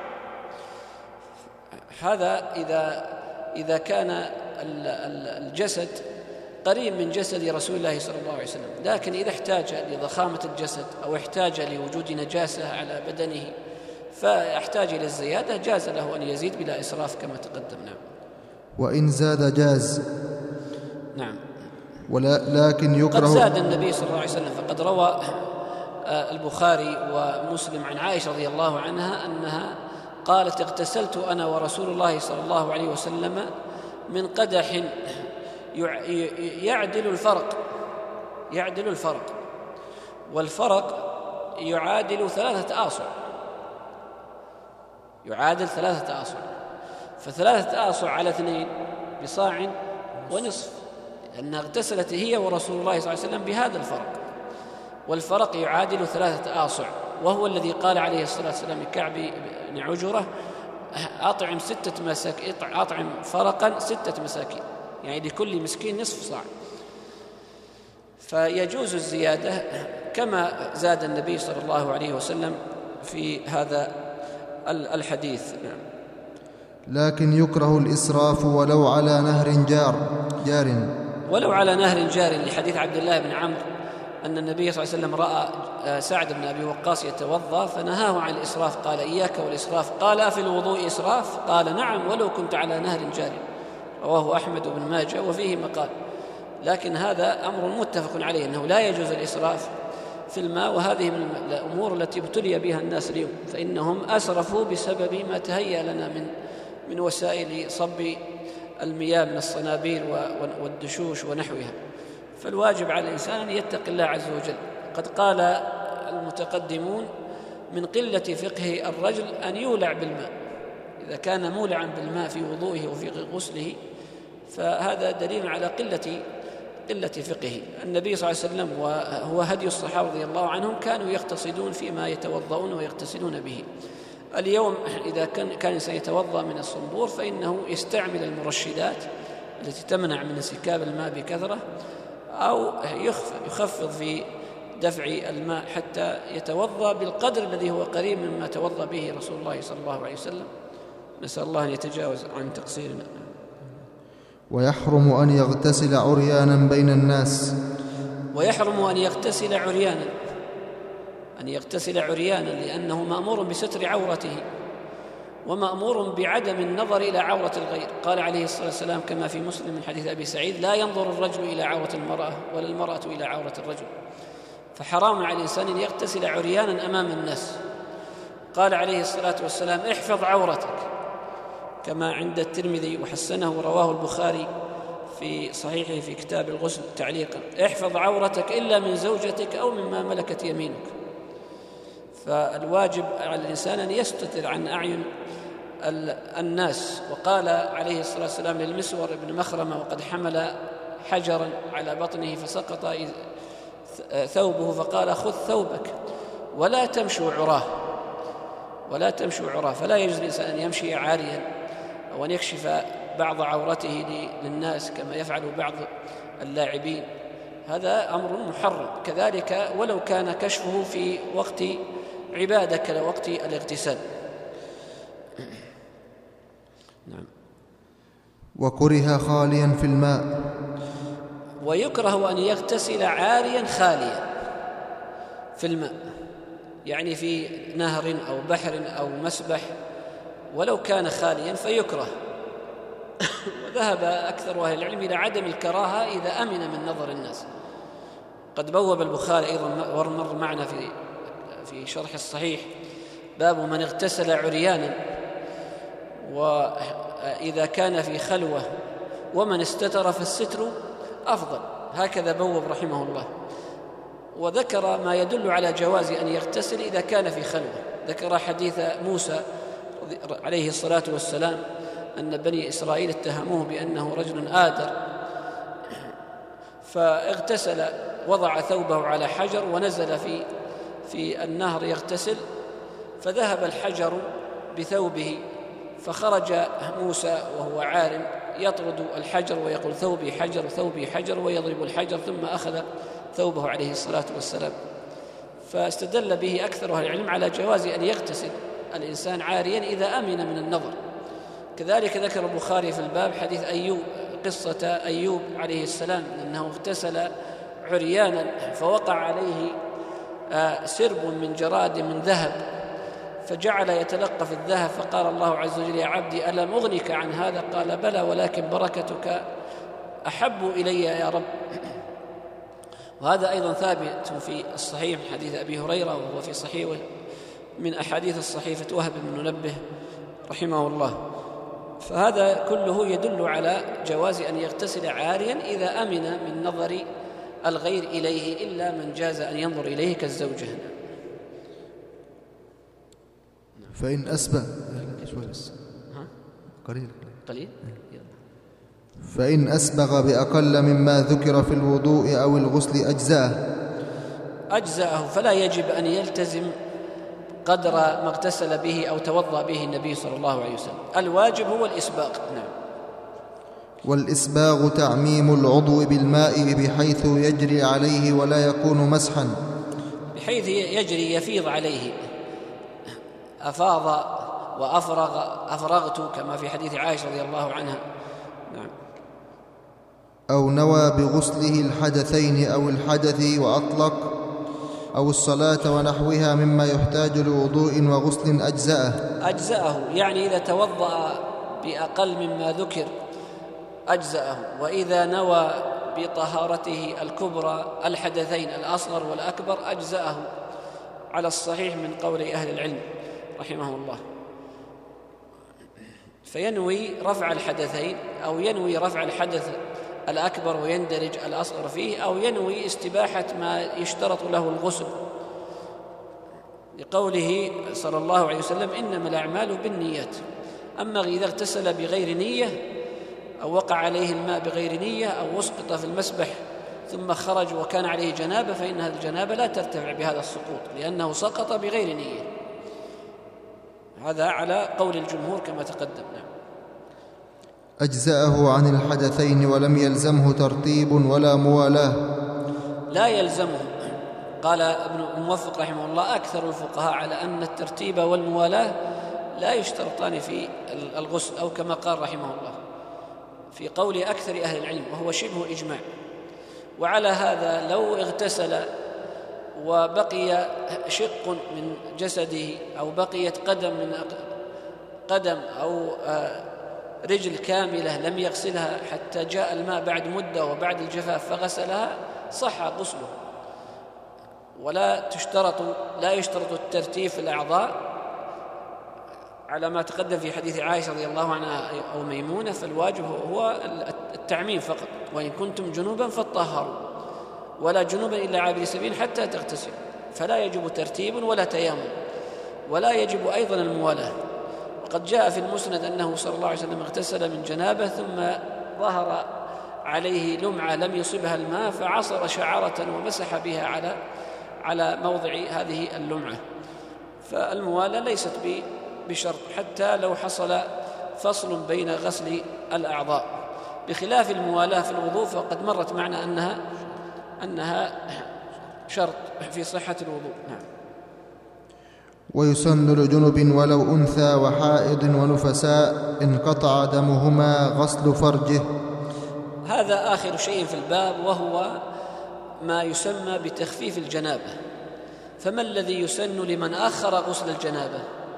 هذا إذا إذا كان الجسد قريب من جسد رسول الله صلى الله عليه وسلم، لكن إذا احتاج لضخامة الجسد أو احتاج لوجود نجاسة على بدنه فيحتاج إلى الزيادة، جاز له أن يزيد بلا إسراف كما تقدم. نعم. وإن زاد جاز. نعم. ولا لكن يكره. قد زاد النبي صلى الله عليه وسلم، فقد روى البخاري ومسلم عن عائشة رضي الله عنها أنها قالت اغتسلت أنا ورسول الله صلى الله عليه وسلم من قدح يعدل الفرق يعدل الفرق والفرق يعادل ثلاثة آصع يعادل ثلاثة آصع فثلاثة آصع على اثنين بصاع ونصف، لأنها اغتسلت هي ورسول الله صلى الله عليه وسلم بهذا الفرق، والفرق يعادل ثلاثة آصع، وهو الذي قال عليه الصلاة والسلام لكعب بن عجرة أطعم ستة مساكين أطعم فرقا ستة مساكين، يعني لكل مسكين نصف صاع. فيجوز الزيادة كما زاد النبي صلى الله عليه وسلم في هذا الحديث. نعم. لكن يكره الإسراف ولو على نهر جار جار ولو على نهر جار، لحديث عبد الله بن عمرو أن النبي صلى الله عليه وسلم رأى سعد بن أبي وقاص يتوضأ فنهاه عن الإسراف، قال إياك والإسراف، قال في الوضوء إسراف؟ قال نعم ولو كنت على نهر جار. رواه أحمد بن ماجه وفيه مقال. لكن هذا أمر متفق عليه أنه لا يجوز الإسراف في الماء، وهذه من الأمور التي ابتلي بها الناس اليوم، فإنهم أسرفوا بسبب ما تهيأ لنا من من وسائل صب المياه من الصنابير والدشوش ونحوها. فالواجب على الإنسان أن يتقي الله عز وجل. قد قال المتقدمون من قلة فقه الرجل أن يولع بالماء، إذا كان مولعا بالماء في وضوئه وفي غسله فهذا دليل على قلة قلة فقهه. النبي صلى الله عليه وسلم وهو هدي الصحابة رضي الله عنهم كانوا يقتصدون فيما يتوضؤون ويغتسلون به. اليوم إذا كان كان سيتوضأ من الصنبور فإنه يستعمل المرشدات التي تمنع من انسكاب الماء بكثرة، أو يخفض في دفع الماء حتى يتوضأ بالقدر الذي هو قريب مما توضأ به رسول الله صلى الله عليه وسلم. نسأل الله أن يتجاوز عن تقصيرنا. ويحرم أن يغتسل عريانا بين الناس ويحرم أن يغتسل عريانا أن يغتسل عريانا لأنه مأمور بستر عورته ومأمور بعدم النظر إلى عورة الغير. قال عليه الصلاة والسلام كما في مسلم من حديث أبي سعيد لا ينظر الرجل إلى عورة المرأة ولا المرأة إلى عورة الرجل، فحرام على الإنسان أن يغتسل عريانا أمام الناس. قال عليه الصلاة والسلام احفظ عورتك كما عند الترمذي وحسنه رواه البخاري في صحيحه في كتاب الغسل تعليقا، احفظ عورتك إلا من زوجتك أو مما ملكت يمينك. فالواجب على الإنسان أن يستتر عن أعين الناس. وقال عليه الصلاة والسلام للمسور بن مخرمة وقد حمل حجرا على بطنه فسقط ثوبه فقال خذ ثوبك ولا تمشوا عراه ولا تمشوا عراه فلا يجوز للإنسان أن يمشي عاريا أو أن يكشف بعض عورته للناس كما يفعل بعض اللاعبين، هذا أمر محرم. كذلك ولو كان كشفه في وقت عبادة كوقت الاغتسال. نعم. وكره خاليا في الماء. ويكره أن يغتسل عاريا خاليا في الماء، يعني في نهر أو بحر أو مسبح، ولو كان خاليا فيكره. وذهب أكثر أهل العلم إلى عدم الكراهة إذا أمن من نظر الناس، قد بوب البخاري أيضا مر معنا في في شرح الصحيح باب من اغتسل عريانا وإذا كان في خلوة ومن استتر فالستر أفضل، هكذا بوب رحمه الله. وذكر ما يدل على جواز أن يغتسل إذا كان في خلوة. ذكر حديث موسى عليه الصلاة والسلام أن بني إسرائيل اتهموه بأنه رجل آدر، فاغتسل، وضع ثوبه على حجر ونزل في في النهر يغتسل، فذهب الحجر بثوبه، فخرج موسى وهو عار يطرد الحجر ويقول ثوبي حجر ثوبي حجر ويضرب الحجر، ثم أخذ ثوبه عليه الصلاة والسلام. فاستدل به أكثر أهل العلم على جواز أن يغتسل الإنسان عاريا إذا أمن من النظر. كذلك ذكر البخاري في الباب حديث أيوب، قصة أيوب عليه السلام أنه اغتسل عريانا فوقع عليه سرب من جراد من ذهب، فجعل يتلقف الذهب، فقال الله عز وجل يا عبدي ألم أغنك عن هذا؟ قال بلى ولكن بركتك أحب إلي يا رب. وهذا أيضا ثابت في الصحيح من حديث أبي هريرة، وهو في صحيح من أحاديث الصحيفة وهب بن منبه رحمه الله. فهذا كله يدل على جواز أن يغتسل عاريا إذا أمن من نظر الغير إليه، إلا من جاز أن ينظر إليه كالزوجة. فإن أسبغ قليل قليل فإن أسبغ بأقل مما ذكر في الوضوء أو الغسل أجزأه أجزأه فلا يجب أن يلتزم قدر ما اغتسل به أو توضأ به النبي صلى الله عليه وسلم. الواجب هو الإسباغ. نعم. والإسباغ تعميم العضو بالماء بحيث يجري عليه ولا يكون مسحا، بحيث يجري يفيض عليه، أفاض وأفرغ أفرغت كما في حديث عائشة رضي الله عنها. نعم. أو نوى بغسله الحدثين أو الحدث وأطلق، أو الصلاة ونحوها مما يحتاج لوضوء وغسل أجزأه أجزأه يعني إذا توضأ بأقل مما ذكر أجزأه، وإذا نوى بطهارته الكبرى الحدثين الأصغر والأكبر أجزأه على الصحيح من قول أهل العلم رحمه الله. فينوي رفع الحدثين، أو ينوي رفع الحدث الأكبر ويندرج الأصغر فيه، أو ينوي استباحة ما يشترط له الغسل، لقوله صلى الله عليه وسلم إنما الأعمال بالنيات. أما إذا اغتسل بغير نية أو وقع عليه الماء بغير نية أو أسقط في المسبح ثم خرج وكان عليه جنابة، فإن هذه الجنابة لا ترتفع بهذا السقوط لأنه سقط بغير نية. هذا على قول الجمهور كما تقدم. أجزأه عن الحدثين ولم يلزمه ترتيب ولا موالاه. لا يلزمه. قال ابن الموفق رحمه الله أكثر الفقهاء على أن الترتيب والموالاة لا يشترطان في الغسل، أو كما قال رحمه الله في قول أكثر أهل العلم، وهو شبه إجماع. وعلى هذا لو اغتسل وبقي شق من جسده أو بقيت قدم من قدم أو رجل كاملة لم يغسلها حتى جاء الماء بعد مدة وبعد الجفاف فغسلها، صح غسله. ولا تشترط لا يشترط الترتيب في الأعضاء على ما تقدم في حديث عائشة رضي الله عنها أو ميمونة، فالواجب هو التعميم فقط. وإن كنتم جنوبا فاطهروا، ولا جنوبا إلا عابر سبيل حتى تغتسلوا، فلا يجب ترتيب ولا تيامن، ولا يجب أيضا الموالاة. وقد جاء في المسند أنه صلى الله عليه وسلم اغتسل من جنابه ثم ظهر عليه لمعة لم يصبها الماء فعصر شعرة ومسح بها على على موضع هذه اللمعة. فالموالاة ليست بشرط حتى لو حصل فصل بين غسل الأعضاء، بخلاف الموالاة في الوضوء فقد مرت معنا أنها أنها شرط في صحة الوضوء. نعم. ويسن لجنب ولو أنثى وحائض ونفساء انقطع دمهما غسل فرجه. هذا آخر شيء في الباب، وهو ما يسمى بتخفيف الجنابة. فما الذي يسن لمن أخر غسل الجنابة؟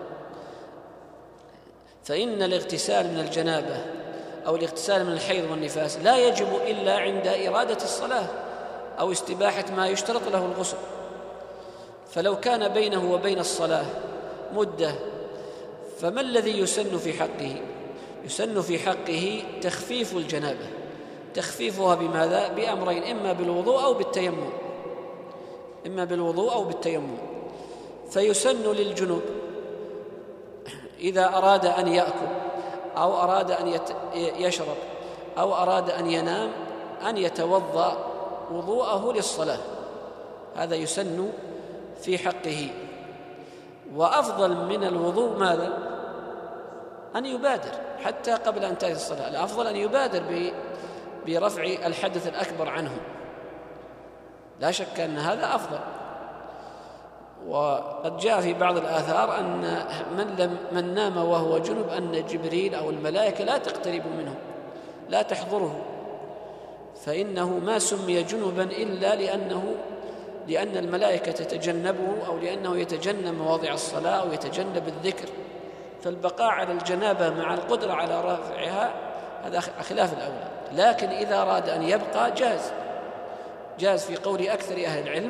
فإن الاغتسال من الجنابة أو الاغتسال من الحيض والنفاس لا يجب إلا عند إرادة الصلاة، أو استباحة ما يشترط له الغسل. فلو كان بينه وبين الصلاة مدة، فما الذي يسن في حقه؟ يسن في حقه تخفيف الجنابة، تخفيفها بماذا؟ بأمرين، إما بالوضوء أو بالتيمم، إما بالوضوء أو بالتيمم. فيسن للجنوب إذا أراد أن يأكل أو أراد أن يشرب أو أراد أن ينام أن يتوضأ وضوءه للصلاة، هذا يسن في حقه. وأفضل من الوضوء ماذا؟ أن يبادر حتى قبل أن تأتي الصلاة، الأفضل أن يبادر برفع الحدث الأكبر عنه، لا شك أن هذا أفضل. وقد جاء في بعض الآثار أن من, لم من نام وهو جنب أن جبريل أو الملائكة لا تقترب منه، لا تحضره، فإنه ما سمي جنبا إلا لأنه لأن الملائكة تتجنبه، أو لأنه يتجنب مواضع الصلاة أو يتجنب الذكر. فالبقاء على الجنابة مع القدرة على رفعها هذا خلاف الأولى، لكن إذا أراد أن يبقى جاز، جاز في قول أكثر أهل العلم،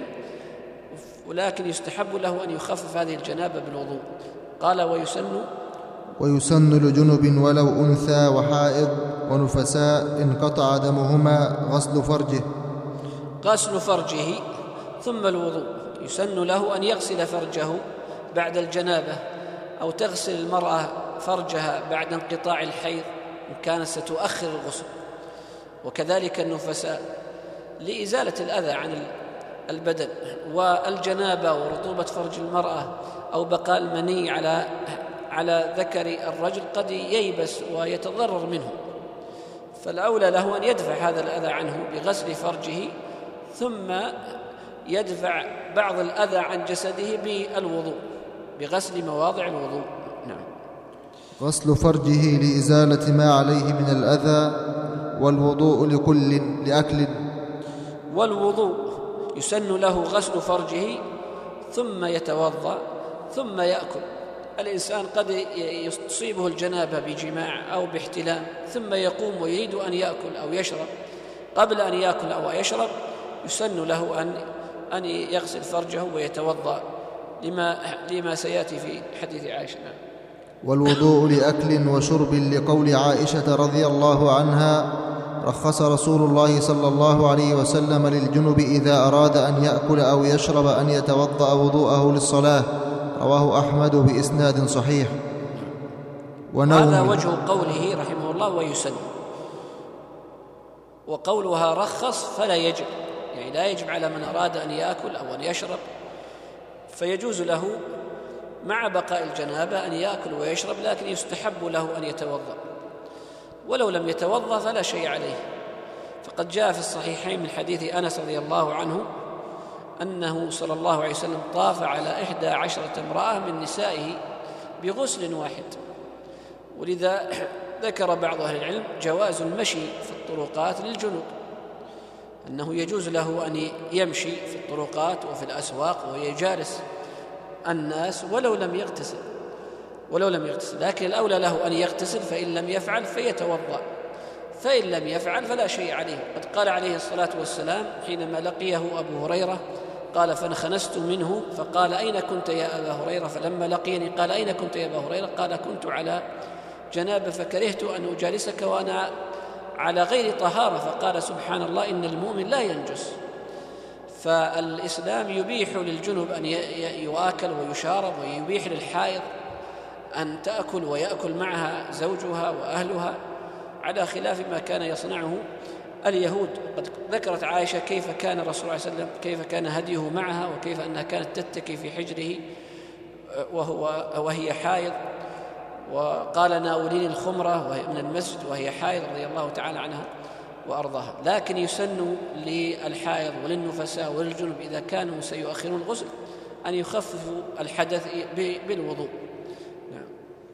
ولكن يستحب له أن يخفف هذه الجنابة بالوضوء. قال ويسن ويسن لجنب ولو أنثى وحائض ونفساء انقطع دمهما غسل فرجه غسل فرجه ثم الوضوء. يسن له أن يغسل فرجه بعد الجنابة، أو تغسل المرأة فرجها بعد انقطاع الحيض إن كانت ستؤخر الغسل، وكذلك النفساء لإزالة الأذى عن البدن. والجنابة ورطوبة فرج المرأة أو بقاء المني على على ذكر الرجل قد ييبس ويتضرر منه، فالأولى له أن يدفع هذا الأذى عنه بغسل فرجه، ثم يدفع بعض الأذى عن جسده بالوضوء، بغسل مواضع الوضوء. نعم. غسل فرجه لإزالة ما عليه من الأذى، والوضوء لكل لأكل. والوضوء يسن له غسل فرجه ثم يتوضأ ثم يأكل. الإنسان قد تصيبه الجنابة بجماع أو باحتلام، ثم يقوم ويريد أن يأكل أو يشرب، قبل أن يأكل أو يشرب يسن له أن أن يغسل فرجه ويتوضأ لما لما سيأتي في حديث عائشة. والوضوء لأكل وشرب، لقول عائشة رضي الله عنها: رخص رسول الله صلى الله عليه وسلم للجنب إذا أراد أن يأكل أو يشرب أن يتوضأ وضوءه للصلاة. رواه أحمد بإسناد صحيح. ونوم. هذا وجه قوله رحمه الله ويسن. وقولها رخص فلا يجب، يعني لا يجب على من أراد أن يأكل أو أن يشرب، فيجوز له مع بقاء الجنابة أن يأكل ويشرب، لكن يستحب له أن يتوضأ، ولو لم يتوضأ فلا شيء عليه. فقد جاء في الصحيحين من حديث أنس رضي الله عنه أنه صلى الله عليه وسلم طاف على إحدى عشرة امرأة من نسائه بغسل واحد. ولذا ذكر بعض أهل العلم جواز المشي في الطرقات للجنوب، أنه يجوز له أن يمشي في الطرقات وفي الأسواق ويجالس الناس ولو لم يغتسل ولو لم يغتسل لكن الأولى له أن يغتسل، فإن لم يفعل فيتوضأ، فإن لم يفعل فلا شيء عليه. قد قال عليه الصلاة والسلام حينما لقيه أبو هريرة قال: فانخنست منه فقال: أين كنت يا أبا هريرة؟ فلما لقيني قال: أين كنت يا أبا هريرة؟ قال: كنت على جنابة فكرهت أن أجالسك وأنا على غير طهارة. فقال: سبحان الله، إن المؤمن لا ينجس. فالإسلام يبيح للجنب أن يؤكل ويشارب، ويبيح للحائض أن تأكل ويأكل معها زوجها وأهلها، على خلاف ما كان يصنعه اليهود. قد ذكرت عائشة كيف كان الرسول صلى الله عليه وسلم، كيف كان هديه معها، وكيف أنها كانت تتكي في حجره وهو وهي حائض، وقال: ناوليني الخمرة وهي من المسجد وهي حائض، رضي الله تعالى عنها وأرضاها. لكن يسن للحائض وللنفساء وللجنب إذا كانوا سيؤخرون الغسل أن يخففوا الحدث بالوضوء. نعم.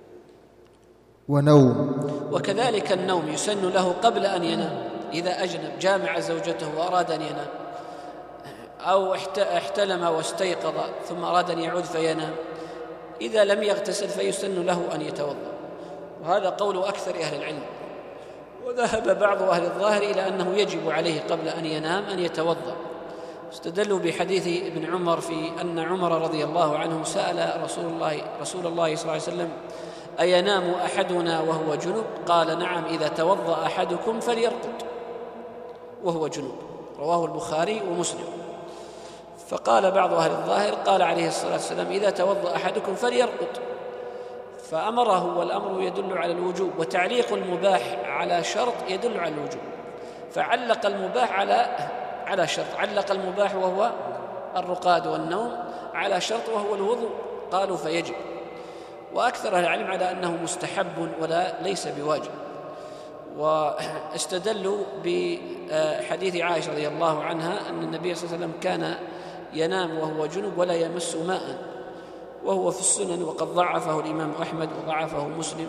ونوم. وكذلك النوم يسن له قبل أن ينام، إذا أجنب جامع زوجته وأراد أن ينام، أو احتلم واستيقظ ثم أراد أن يعود فينام، إذا لم يغتسل فيسن له أن يتوضأ. وهذا قول أكثر أهل العلم. وذهب بعض أهل الظاهر إلى أنه يجب عليه قبل أن ينام أن يتوضأ، استدلوا بحديث ابن عمر في أن عمر رضي الله عنه سأل رسول الله رسول الله صلى الله عليه وسلم: أينام أحدنا وهو جنب؟ قال: نعم، إذا توضأ أحدكم فليرقد وهو جنب. رواه البخاري ومسلم. فقال بعض أهل الظاهر قال عليه الصلاة والسلام: إذا توضأ أحدكم فليرقد، فأمره، والأمر يدل على الوجوب، وتعليق المباح على شرط يدل على الوجوب، فعلق المباح على على شرط، علق المباح وهو الرقاد والنوم على شرط وهو الوضوء، قالوا فيجب. وأكثر أهل العلم على أنه مستحب ولا ليس بواجب. واستدلوا بحديث عائشة رضي الله عنها أن النبي صلى الله عليه وسلم كان ينام وهو جنب ولا يمس ماء، وهو في السنن، وقد ضعفه الإمام أحمد وضعفه مسلم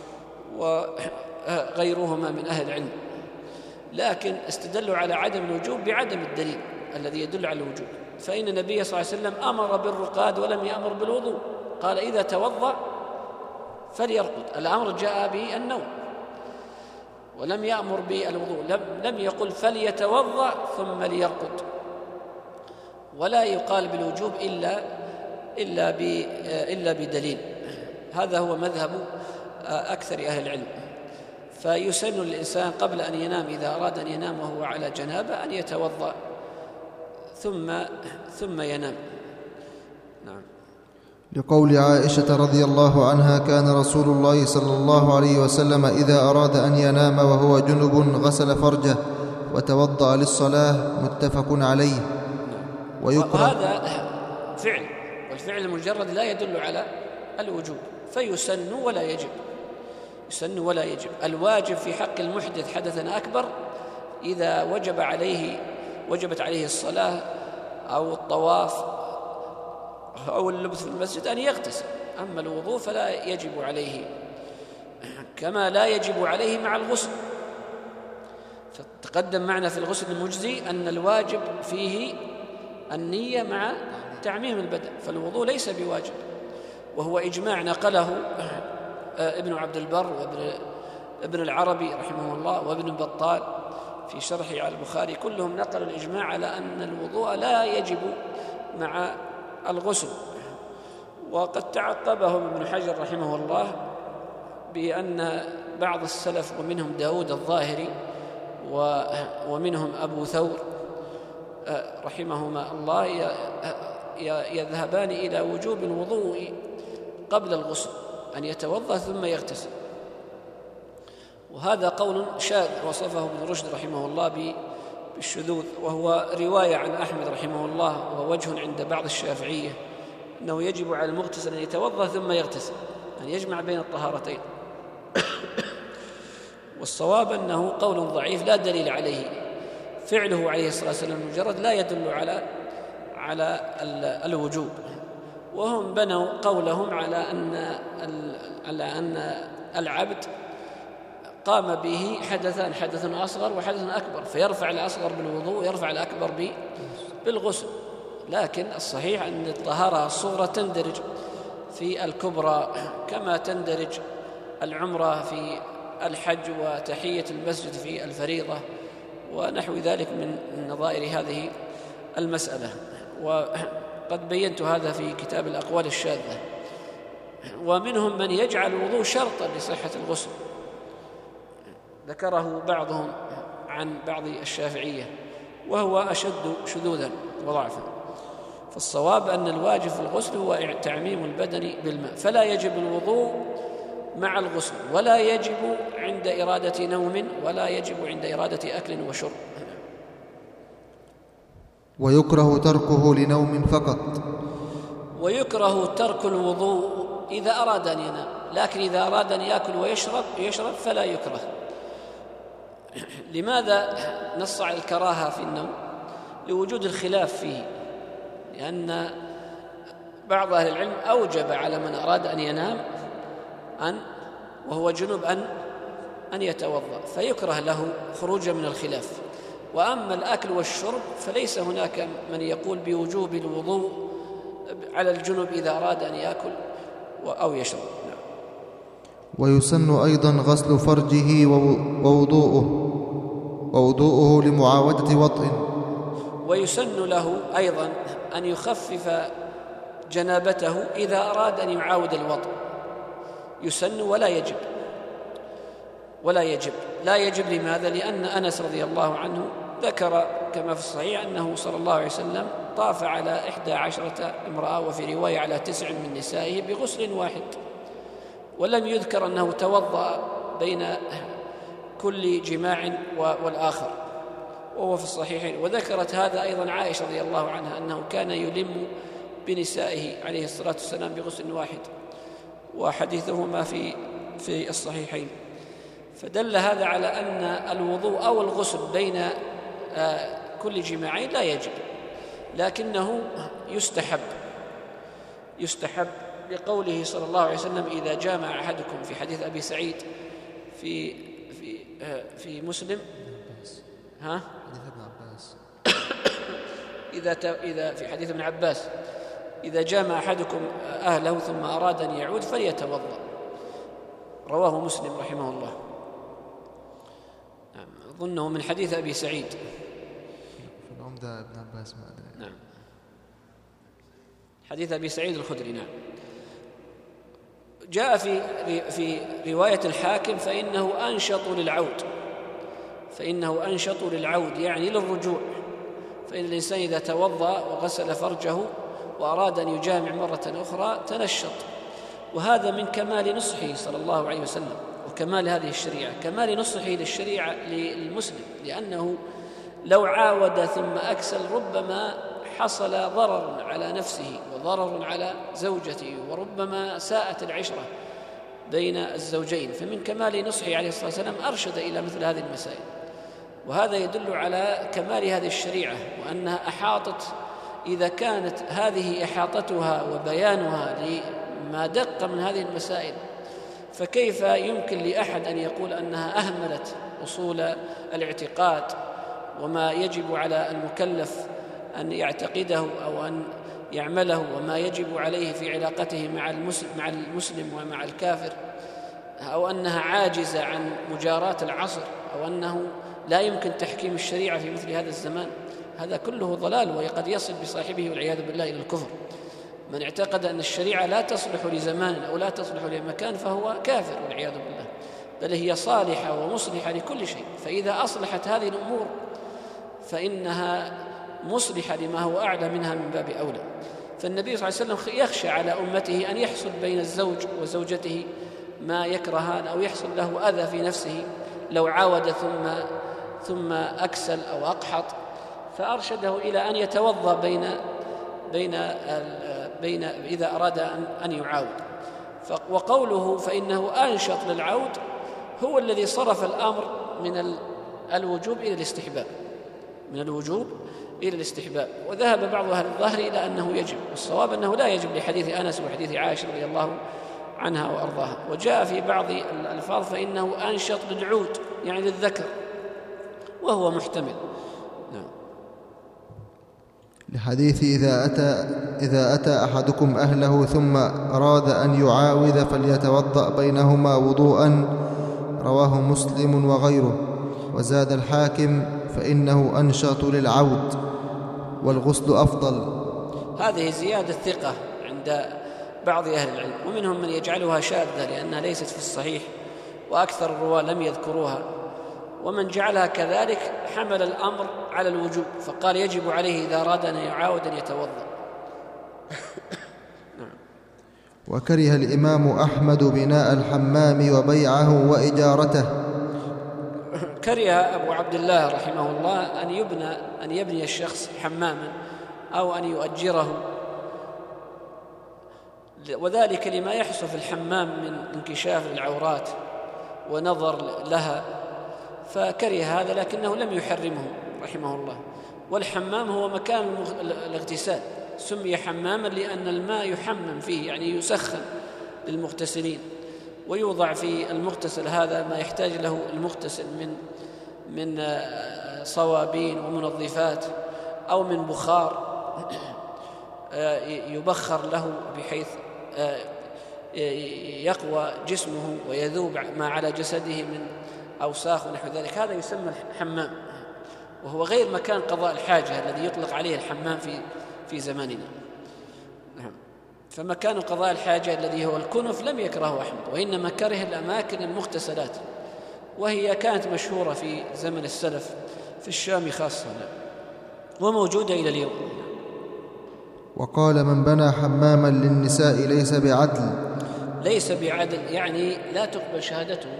وغيرهما من أهل العلم. لكن استدلوا على عدم الوجوب بعدم الدليل الذي يدل على الوجوب، فإن النبي صلى الله عليه وسلم أمر بالرقاد ولم يأمر بالوضوء، قال: إذا توضأ فليرقد. الأمر جاء بالنوم ولم يأمر بالوضوء، لم, لم يقل فليتوضأ ثم ليرقد. ولا يقال بالوجوب إلا إلا إلا بدليل. هذا هو مذهب أكثر أهل العلم. فيسن للإنسان قبل أن ينام إذا أراد أن ينام وهو على جنابة أن يتوضأ ثم ثم ينام. نعم. لقول عائشة رضي الله عنها: كان رسول الله صلى الله عليه وسلم إذا أراد أن ينام وهو جنب غسل فرجه وتوضأ للصلاة، متفق عليه. ويكره هذا فعل، والفعل المجرد لا يدل على الوجوب، فيسن ولا يجب، يسن ولا يجب. الواجب في حق المحدث حدثا أكبر إذا وجب عليه وجبت عليه الصلاة أو الطواف أو اللبث في المسجد أن يغتسل. أما الوضوء فلا يجب عليه، كما لا يجب عليه مع الغسل. فتقدم معنا في الغسل المجزي أن الواجب فيه النية مع تعميم البدن، فالوضوء ليس بواجب، وهو إجماع نقله ابن عبد البر وابن ابن العربي رحمه الله وابن بطال في شرحه على البخاري، كلهم نقلوا الإجماع على أن الوضوء لا يجب مع الغسل. وقد تعقبهم ابن حجر رحمه الله بأن بعض السلف ومنهم داود الظاهري ومنهم أبو ثور رحمهما الله يذهبان إلى وجوب الوضوء قبل الغسل، أن يتوضأ ثم يغتسل. وهذا قول شاذ وصفه ابن رشد رحمه الله بالشذوذ، وهو رواية عن أحمد رحمه الله، ووجه عند بعض الشافعية أنه يجب على المغتسل أن يتوضأ ثم يغتسل، أن يجمع بين الطهارتين. والصواب أنه قول ضعيف لا دليل عليه، فعله عليه الصلاة والسلام المجرد لا يدل على على الوجوب. وهم بنوا قولهم على أن على أن العبد قام به حدثان، حدث أصغر وحدث أكبر، فيرفع الأصغر بالوضوء ويرفع الأكبر بالغسل. لكن الصحيح أن الطهارة الصغرى تندرج في الكبرى، كما تندرج العمرة في الحج وتحية المسجد في الفريضة ونحو ذلك من نظائر هذه المسألة. وقد بينت هذا في كتاب الأقوال الشاذة. ومنهم من يجعل الوضوء شرطا لصحة الغسل، ذكره بعضهم عن بعض الشافعية، وهو أشد شذوذا وضعفا. فالصواب أن الواجب في الغسل هو تعميم البدن بالماء، فلا يجب الوضوء مع الغسل، ولا يجب عند إرادة نوم، ولا يجب عند إرادة أكل وشرب. ويكره تركه لنوم فقط. ويكره ترك الوضوء إذا أراد أن ينام، لكن إذا أراد أن يأكل ويشرب يشرب فلا يكره. لماذا نص على الكراهة في النوم؟ لوجود الخلاف فيه، لأن بعض أهل العلم أوجب على من أراد أن ينام أن وهو جنب أن أن يتوضأ، فيكره له خروجا من الخلاف. وأما الأكل والشرب فليس هناك من يقول بوجوب الوضوء على الجنب إذا أراد أن يأكل أو يشرب. ويسن أيضا غسل فرجه ووضوءه ووضوءه لمعاودة وطئ. ويسن له أيضا أن يخفف جنابته إذا أراد أن يعاود الوضوء، يسن ولا يجب ولا يجب لا يجب لماذا؟ لأن أنس رضي الله عنه ذكر كما في الصحيح أنه صلى الله عليه وسلم طاف على إحدى عشرة امرأة، وفي رواية على تسع من نسائه بغسل واحد، ولم يذكر أنه توضأ بين كل جماع والآخر، وهو في الصحيحين. وذكرت هذا أيضا عائشة رضي الله عنها أنه كان يلم بنسائه عليه الصلاة والسلام بغسل واحد، وحديثهما في في الصحيحين. فدل هذا على أن الوضوء أو الغسل بين كل جماعين لا يجب، لكنه يستحب يستحب لقوله صلى الله عليه وسلم: إذا جامع أحدكم، في حديث أبي سعيد في في في مسلم، ها حديث ابن عباس إذا إذا في حديث ابن عباس: إذا جامع أحدكم أهله ثم أراد أن يعود فليتوضأ، رواه مسلم رحمه الله. نعم، أظنه من حديث أبي سعيد في العمدة ابن عباس ما أدري. نعم، حديث أبي سعيد الخدري. نعم. جاء في في رواية الحاكم: فإنه أنشط للعود فإنه أنشط للعود يعني للرجوع، فإن الإنسان إذا توضأ وغسل فرجه وأراد أن يجامع مرة أخرى تنشط، وهذا من كمال نصحه صلى الله عليه وسلم وكمال هذه الشريعة، كمال نصحه للشريعة للمسلم، لأنه لو عاود ثم أكسل ربما حصل ضرر على نفسه وضرر على زوجته، وربما ساءت العشرة بين الزوجين. فمن كمال نصحه عليه الصلاة والسلام أرشد إلى مثل هذه المسائل، وهذا يدل على كمال هذه الشريعة وأنها أحاطت. إذا كانت هذه إحاطتها وبيانها لما دق من هذه المسائل، فكيف يمكن لأحد أن يقول أنها أهملت أصول الاعتقاد وما يجب على المكلف أن يعتقده أو أن يعمله، وما يجب عليه في علاقته مع المسلم, مع المسلم ومع الكافر، أو أنها عاجزة عن مجاراة العصر، أو أنه لا يمكن تحكيم الشريعة في مثل هذا الزمان. هذا كله ضلال، وقد يصل بصاحبه والعياذ بالله إلى الكفر. من اعتقد أن الشريعة لا تصلح لزمان أو لا تصلح لمكان فهو كافر والعياذ بالله، بل هي صالحة ومصلحة لكل شيء. فإذا أصلحت هذه الأمور فإنها مصلحة لما هو أعلى منها من باب أولى. فالنبي صلى الله عليه وسلم يخشى على أمته أن يحصل بين الزوج وزوجته ما يكرهان أو يحصل له أذى في نفسه لو عاود ثم ثم أكسل أو أقحط، فأرشده إلى أن يتوضأ بين بين بين إذا أراد أن يعاود. وقوله فإنه أنشط للعود هو الذي صرف الأمر من الوجوب إلى الاستحباب من الوجوب إلى الاستحباب وذهب بعض أهل الظاهر إلى أنه يجب، والصواب أنه لا يجب لحديث أنس وحديث عائشة رضي الله عنها وأرضاها. وجاء في بعض الألفاظ فإنه أنشط للعود يعني للذكر، وهو محتمل. نعم. لحديث إذا أتى إذا أتى أحدكم أهله ثم أراد أن يعاود فليتوضأ بينهما وضوءا، رواه مسلم وغيره. وزاد الحاكم فإنه أنشط للعود والغسل أفضل. هذه زيادة ثقة عند بعض أهل العلم، ومنهم من يجعلها شاذة لأنها ليست في الصحيح وأكثر الرواة لم يذكروها، ومن جعلها كذلك حمل الأمر على الوجوب فقال يجب عليه إذا أراد أن يعاود أن يتوضأ. وكره الإمام أحمد بناء الحمام وبيعه وإجارته. كره أبو عبد الله رحمه الله أن يبنى أن يبني الشخص حماما أو أن يؤجره، وذلك لما يحصل في الحمام من انكشاف العورات ونظر لها، فكره هذا لكنه لم يحرمه رحمه الله. والحمام هو مكان الاغتسال، سمي حماما لأن الماء يحمم فيه يعني يسخن للمغتسلين، ويوضع في المغتسل هذا ما يحتاج له المغتسل من من صوابين ومنظفات أو من بخار يبخر له بحيث يقوى جسمه ويذوب ما على جسده من أوساخ ونحو ذلك، هذا يسمى الحمام. وهو غير مكان قضاء الحاجة الذي يطلق عليه الحمام في في زماننا. نعم. فمكان قضاء الحاجة الذي هو الكنف لم يكرهه أحمد، وإنما كره الأماكن المغتسلات، وهي كانت مشهورة في زمن السلف في الشام خاصة وموجودة إلى اليوم. وقال من بنى حماما للنساء ليس بعدل. ليس بعدل يعني لا تقبل شهادته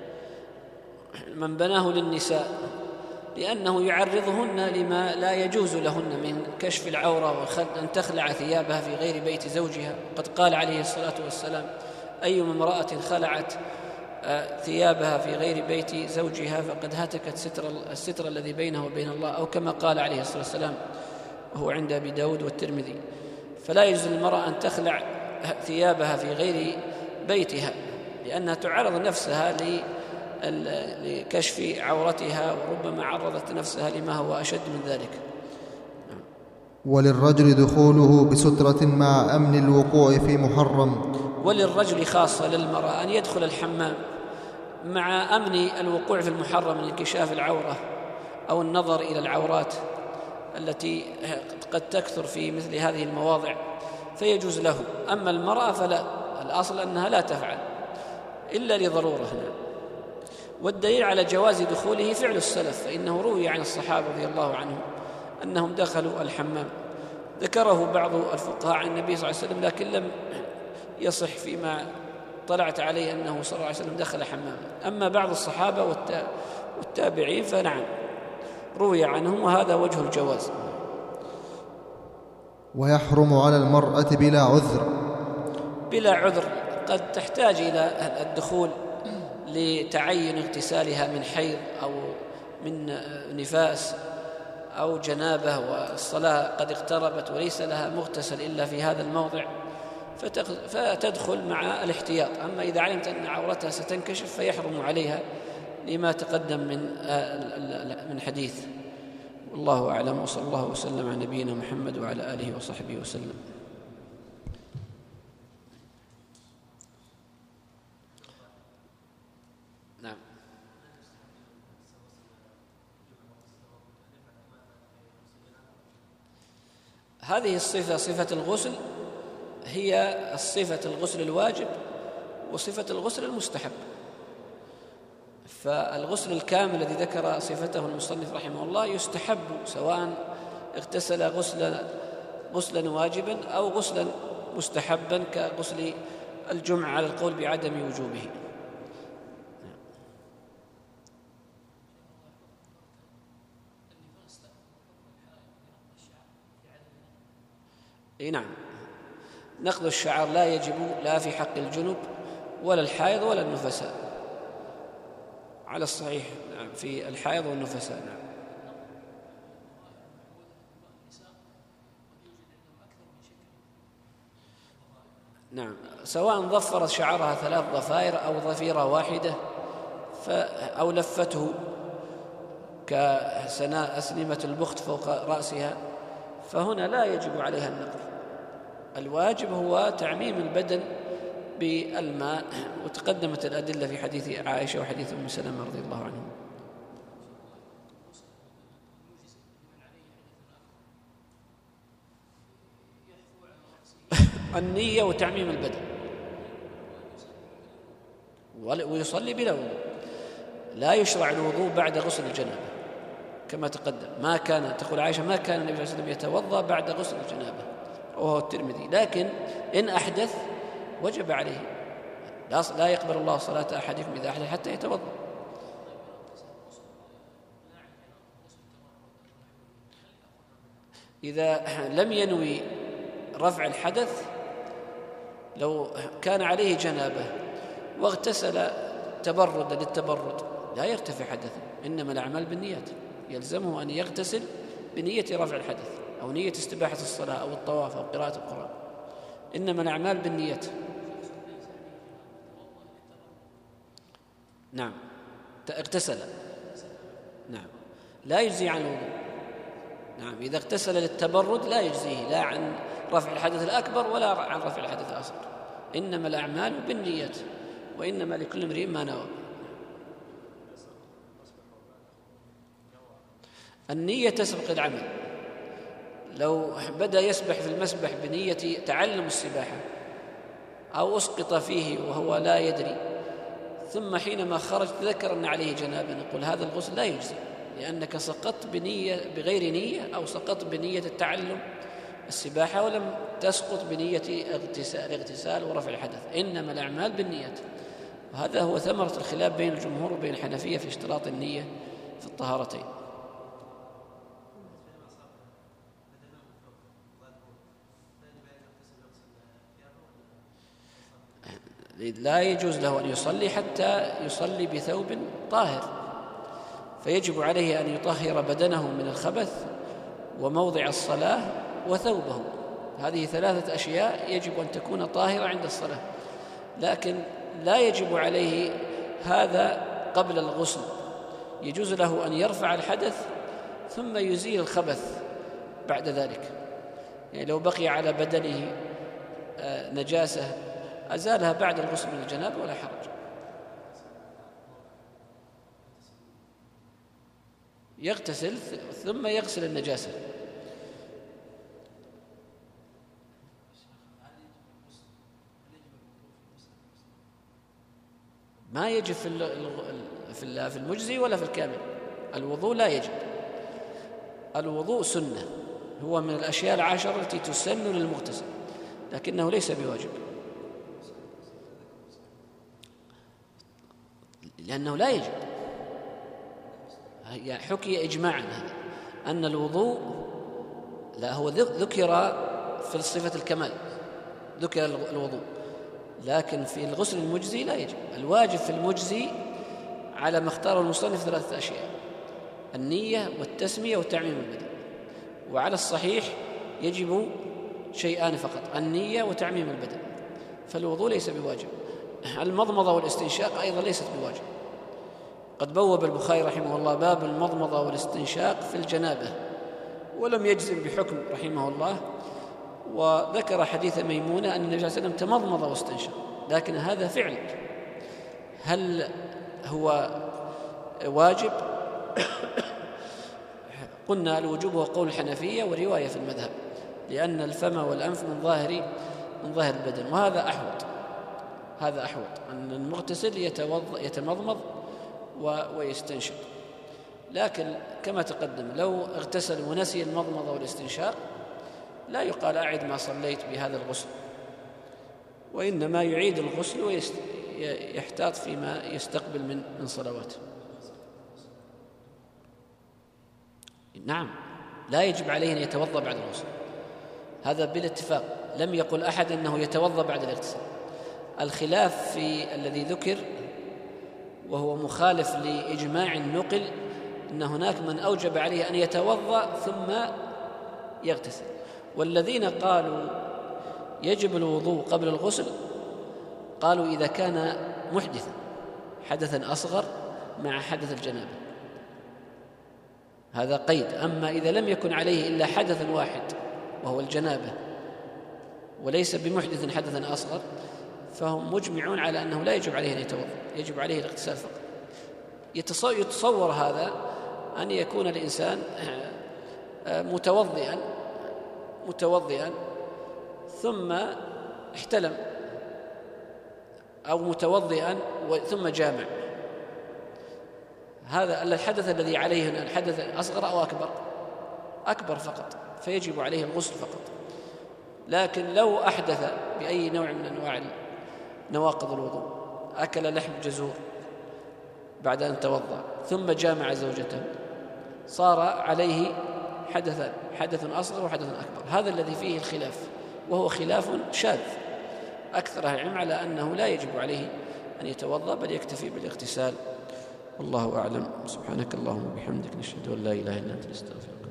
من بناه للنساء، لأنه يعرضهن لما لا يجوز لهن من كشف العورة وأن تخلع ثيابها في غير بيت زوجها. قد قال عليه الصلاة والسلام: أي امرأة خلعت ثيابها في غير بيت زوجها فقد هتكت ستر الستر الذي بينه وبين الله، أو كما قال عليه الصلاة والسلام وهو عند أبي داود والترمذي. فلا يجوز للمرأة أن تخلع ثيابها في غير بيتها، لأنها تعرض نفسها لكشف عورتها، وربما عرضت نفسها لما هو أشد من ذلك. وللرجل دخوله بسترة مع أمن الوقوع في محرم. وللرجل خاصة للمرأة أن يدخل الحمام مع أمن الوقوع في المحرم من انكشاف العورة أو النظر إلى العورات التي قد تكثر في مثل هذه المواضع، فيجوز له. أما المرأة فلا، الأصل أنها لا تفعل إلا لضرورة هنا. والدليل على جواز دخوله فعل السلف، فإنه روي عن الصحابة رضي الله عنهم أنهم دخلوا الحمام. ذكره بعض الفقهاء عن النبي صلى الله عليه وسلم، لكن لم يصح فيما طلعت عليه أنه صلى الله عليه وسلم دخل حماما. أما بعض الصحابة والتابعين فنعم روي عنهم، وهذا وجه الجواز. ويحرم على المرأة بلا عذر. بلا عذر قد تحتاج إلى الدخول لتعين اغتسالها من حيض أو من نفاس أو جنابة، والصلاة قد اقتربت وليس لها مغتسل إلا في هذا الموضع، فتدخل مع الاحتياط. أما إذا علمت أن عورتها ستنكشف فيحرم عليها لما تقدم من من حديث. والله أعلم، وصلى الله وسلم على نبينا محمد وعلى آله وصحبه وسلم. نعم. هذه الصفة، صفة الغسل، هي الصفة الغسل الواجب وصفة الغسل المستحب. فالغسل الكامل الذي ذكر صفته المصنف رحمه الله يستحب، سواء اغتسل غسلا غسلا واجبا أو غسلا مستحبا كغسل الجمعة على القول بعدم وجوبه. نعم، نقض الشعر لا يجب لا في حق الجنب ولا الحائض ولا النفساء، على الصحيح في الحائض والنفساء. نعم. نعم، سواء ضفرت شعرها ثلاث ضفائر أو ضفيرة واحدة أو لفته كأسنمة البخت فوق رأسها، فهنا لا يجب عليها النقض. الواجب هو تعميم البدن بالماء، وتقدمت الأدلة في حديث عائشة وحديث أم سلمة رضي الله عنهم. النية وتعميم البدن، ويصلي بلا وضوء. لا يشرع الوضوء بعد غسل الجنابة كما تقدم. ما كان، تقول عائشة، ما كان النبي صلى الله عليه وسلم يتوضأ بعد غسل الجنابة، رواه الترمذي. لكن إن أحدث وجب عليه، لا يقبل الله صلاة أحدكم إذا أحدث حتى يتوضأ. إذا لم ينوي رفع الحدث، لو كان عليه جنابة واغتسل تبردا للتبرد لا يرتفع حدثا، إنما الأعمال بالنيات. يلزمه أن يغتسل بنية رفع الحدث أو نية استباحة الصلاة أو الطواف أو قراءة القرآن، إنما الأعمال بالنيات. نعم، اغتسل. نعم، لا يجزي عن الوضوء. نعم، إذا اغتسل للتبرد لا يجزيه لا عن رفع الحدث الأكبر ولا عن رفع الحدث الأصغر، إنما الأعمال بالنيات، وإنما لكل امرئ ما نوى. النية تسبق العمل. لو بدأ يسبح في المسبح بنية تعلم السباحة أو أسقط فيه وهو لا يدري، ثم حينما خرج تذكر أن عليه جنابة، نقول هذا الغسل لا يجزي، لأنك سقطت بنية بغير نية، أو سقطت بنية التعلم السباحة ولم تسقط بنية الاغتسال ورفع الحدث، إنما الأعمال بالنيات. وهذا هو ثمرة الخلاف بين الجمهور وبين الحنفية في اشتراط النية في الطهارتين. لا يجوز له أن يصلي حتى يصلي بثوب طاهر، فيجب عليه أن يطهر بدنه من الخبث وموضع الصلاة وثوبه. هذه ثلاثة أشياء يجب أن تكون طاهرة عند الصلاة، لكن لا يجب عليه هذا قبل الغسل. يجوز له أن يرفع الحدث ثم يزيل الخبث بعد ذلك. يعني لو بقي على بدنه نجاسة أزالها بعد الغسل من الجنابة ولا حرج. يغتسل ثم يغسل النجاسة. ما يجب في في المجزي ولا في الكامل. الوضوء لا يجب. الوضوء سنة، هو من الأشياء العشر التي تسن للمغتسل، لكنه ليس بواجب، لأنه لا يجب. يعني حكي إجماعا هذا أن الوضوء لا هو ذكر في صفة الكمال، ذكر الوضوء، لكن في الغسل المجزي لا يجب. الواجب في المجزي على ما اختاره المصنف ثلاثة أشياء: النية والتسمية وتعميم البدن. وعلى الصحيح يجب شيئان فقط: النية وتعميم البدن. فالوضوء ليس بواجب. المضمضة والاستنشاق أيضا ليست بواجب. قد بوب البخاري رحمه الله باب المضمضة والاستنشاق في الجنابة، ولم يجزم بحكم رحمه الله، وذكر حديث ميمونة أن النبي صلى الله عليه وسلم تمضمض واستنشق، لكن هذا فعل. هل هو واجب؟ قلنا الوجوب هو قول الحنفية ورواية في المذهب، لأن الفم والأنف من ظاهر من ظاهر البدن، وهذا أحوط. هذا أحوط أن المغتسل يتمضمض ويستنشق. لكن كما تقدم لو اغتسل ونسي المضمضة والاستنشاق لا يقال أعد ما صليت بهذا الغسل، وإنما يعيد الغسل ويحتاط فيما يستقبل من من صلوات. نعم، لا يجب عليه أن يتوضأ بعد الغسل، هذا بالاتفاق. لم يقل أحد أنه يتوضأ بعد الاغتسال. الخلاف في الذي ذكر وهو مخالف لإجماع النقل، أن هناك من أوجب عليه أن يتوضأ ثم يغتسل، والذين قالوا يجب الوضوء قبل الغسل قالوا إذا كان محدثا حدثا أصغر مع حدث الجنابة، هذا قيد. أما إذا لم يكن عليه إلا حدث واحد وهو الجنابة وليس بمحدث حدثا أصغر، فهم مجمعون على أنه لا يجب عليه أن يتوضأ، يجب عليه الاغتسال فقط. يتصور هذا أن يكون الإنسان متوضئا متوضئا ثم احتلم، أو متوضئا ثم جامع. هذا الحدث الذي عليه الحدث أصغر أو أكبر؟ أكبر فقط، فيجب عليه الغسل فقط. لكن لو أحدث بأي نوع من أنواع نواقض الوضوء، أكل لحم جزور بعد أن توضأ ثم جامع زوجته، صار عليه حدثان: حدث أصغر وحدث أكبر. هذا الذي فيه الخلاف، وهو خلاف شاذ. أكثر العلم على أنه لا يجب عليه أن يتوضأ، بل يكتفي بالاغتسال. والله أعلم. سبحانك اللهم وبحمدك، نشهد أن لا إله إلا أنت، نستغفرك.